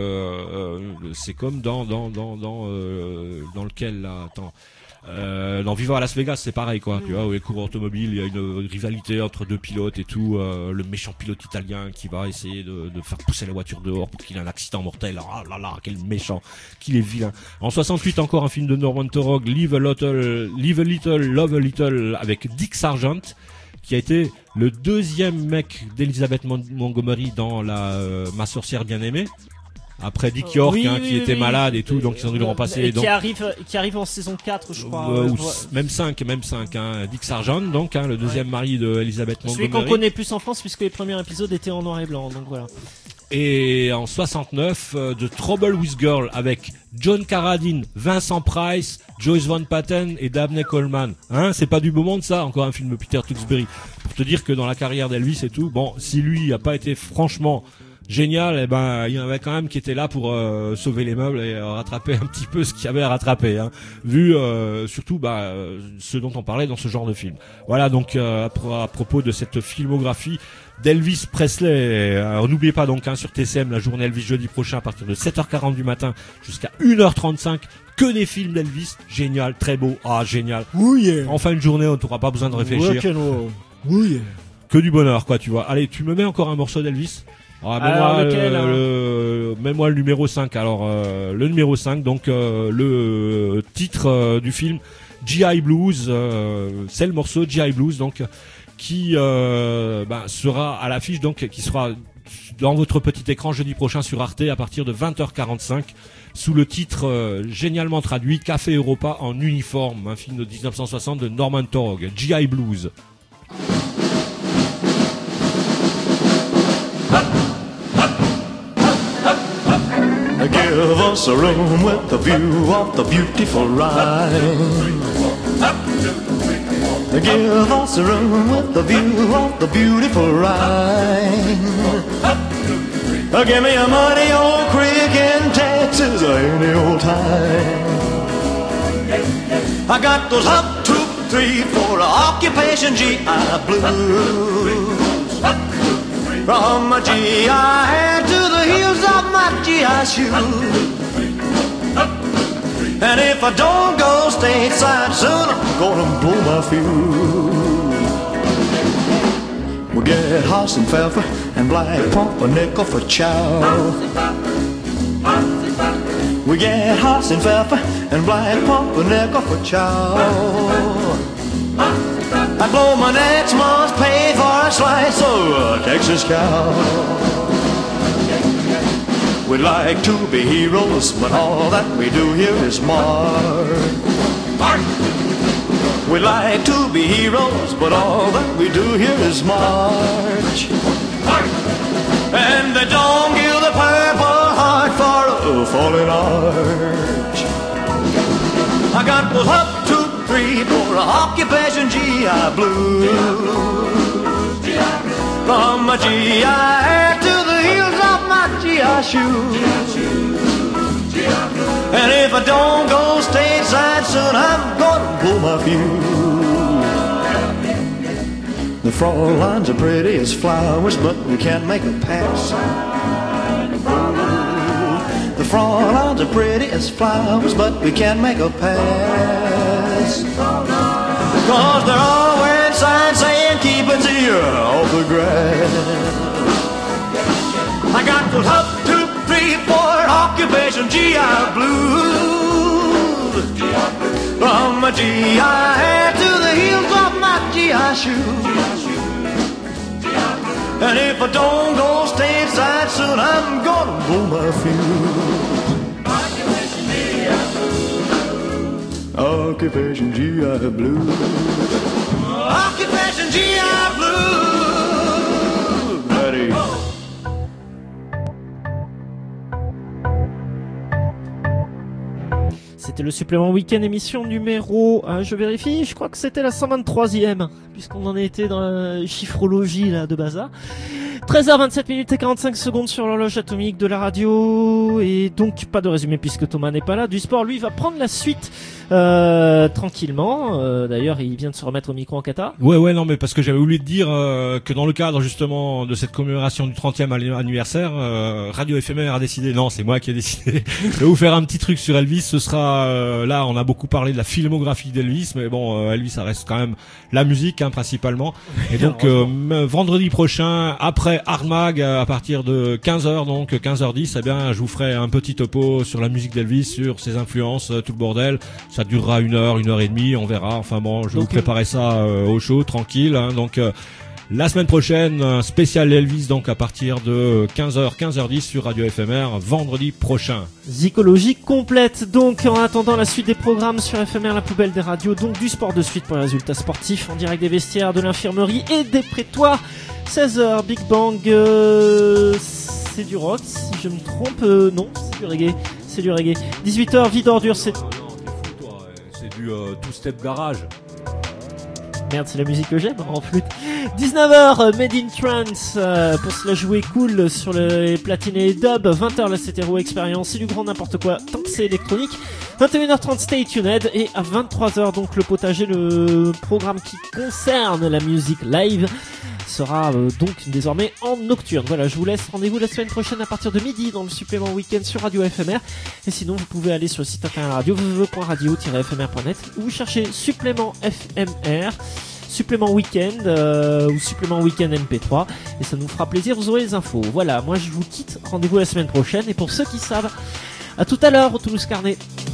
lequel là, attends. Dans Vivant à Las Vegas, c'est pareil, quoi. Tu vois, où les coureurs automobiles, il y a une rivalité entre deux pilotes et tout. Le méchant pilote italien qui va essayer de faire pousser la voiture dehors pour qu'il ait un accident mortel. Ah là là, quel méchant, qu'il est vilain. En 68, encore un film de Norman Taurog, Live a Little, Love a Little, avec Dick Sargent, qui a été le deuxième mec d'Elizabeth Montgomery dans Ma sorcière bien-aimée. Après Dick York, qui était malade et tout, donc ils ont dû le remplacer. Qui arrive en saison 4, je crois. Même 5, hein. Dick Sargent, donc, hein, le deuxième mari de Elizabeth Montgomery. Celui qu'on connaît plus en France, puisque les premiers épisodes étaient en noir et blanc, donc voilà. Et en 69, The Trouble with Girl, avec John Carradine, Vincent Price, Joyce Van Patten et Dabney Coleman. Hein, c'est pas du beau monde, ça? Encore un film de Peter Tewksbury. Pour te dire que dans la carrière d'Elvis et tout, bon, si lui a pas été franchement génial, eh ben il y en avait quand même qui étaient là pour sauver les meubles et rattraper un petit peu ce qu'il y avait à rattraper, hein, vu surtout ce dont on parlait dans ce genre de film. Voilà, donc à propos de cette filmographie d'Elvis Presley. N'oubliez pas donc, hein, sur TCM, la journée Elvis jeudi prochain à partir de 7h40 du matin jusqu'à 1h35, que des films d'Elvis. Génial, très beau, génial. Oui, yeah. En fin de journée, on n'aura pas besoin de réfléchir. Oui, yeah. Que du bonheur, quoi, tu vois. Allez, tu me mets encore un morceau d'Elvis? Mets-moi le numéro 5. Alors, le numéro 5, donc le titre du film G.I. Blues, c'est le morceau G.I. Blues, donc qui sera à l'affiche, donc qui sera dans votre petit écran jeudi prochain sur Arte à partir de 20h45 sous le titre génialement traduit Café Europa en uniforme, un film de 1960 de Norman Taurog, G.I. Blues. Give us a room with a view of the beautiful Rhine. Give us a room with a view of the beautiful Rhine. Give me a muddy old creek in Texas any old time. I got those hot troop 3, 4, occupation GI Blues. From my GI head to the heels of my GI shoes. And if I don't go stateside soon, I'm gonna blow my fuse. We'll get Haas and Pfeffer and Black Pumpernickel for chow. We get Haas and Pfeffer and Black Pumpernickel for chow. I blow my next month's pay for a slice of Texas cow. We'd like to be heroes, but all that we do here is march. We'd like to be heroes, but all that we do here is march. And they don't give the Purple Heart for a fallen arch. I got those up 2, 3, 4 occupation GI Blues. From my GI to the heels of my GI shoes. And if I don't go stateside soon, I'm gonna blow my fuse. The Fraulein's are pretty as flowers, but we can't make a pass. The Fraulein's are pretty as flowers, but we can't make a pass. Cause they're all wearing signs saying keep it here off the grass. I got those up 2, 3, 4 occupation GI Blues. From my GI head to the heels of my GI shoes. And if I don't go stateside soon, I'm gonna blow my fuse. Occupation GI Blues. Occupation GI Blues. Ready. C'était le supplément week-end émission numéro, je vérifie, je crois que c'était la 123e, puisqu'on en était dans la chiffrologie là de bazar. 13h27 minutes et 45 secondes sur l'horloge atomique de la radio, et donc pas de résumé puisque Thomas n'est pas là. Du sport, lui, va prendre la suite tranquillement. D'ailleurs, il vient de se remettre au micro en kata. Ouais, non, mais parce que j'avais oublié de dire que dans le cadre justement de cette commémoration du 30e anniversaire, Radio Éphémère a décidé, non, c'est moi qui ai décidé, de vous faire un petit truc sur Elvis. Ce sera là, on a beaucoup parlé de la filmographie d'Elvis, mais bon, Elvis, ça reste quand même la musique principalement. Et donc vendredi prochain, après Hard Mag, à partir de 15h, donc 15h10, eh bien, je vous ferai un petit topo sur la musique d'Elvis, sur ses influences, tout le bordel. Ça durera 1 heure, 1 heure et demie, on verra. Enfin bon, je vais vous préparer ça au chaud, tranquille. Hein. Donc la semaine prochaine, un spécial Elvis, donc à partir de 15h, 15h10 sur Radio Éphémère, vendredi prochain. Zykologie complète, donc en attendant la suite des programmes sur Éphémère, la plus belle des radios, donc du sport de suite pour les résultats sportifs, en direct des vestiaires, de l'infirmerie et des prétoires. 16h, Big Bang, c'est du rock, si je me trompe, non, c'est du reggae. 18h, Vie d'ordure, c'est du two-step garage. Merde, c'est la musique que j'aime en flûte. 19h, Made in Trance, pour se la jouer cool sur les platines et dub. 20h, la Cétéro Expérience, c'est du grand n'importe quoi tant que c'est électronique. 21h30, Stay Tuned, et à 23h, donc le potager, le programme qui concerne la musique live, sera donc désormais en nocturne. Voilà, je vous laisse, rendez-vous la semaine prochaine à partir de midi dans le supplément week-end sur Radio Éphémère. Et sinon, vous pouvez aller sur le site internet radio www.radio-fmr.net, où vous cherchez supplément FMR, supplément week-end ou supplément week-end MP3, et ça nous fera plaisir, vous aurez les infos. Voilà, moi je vous quitte, rendez-vous la semaine prochaine, et pour ceux qui savent, à tout à l'heure au Toulouse Carnet.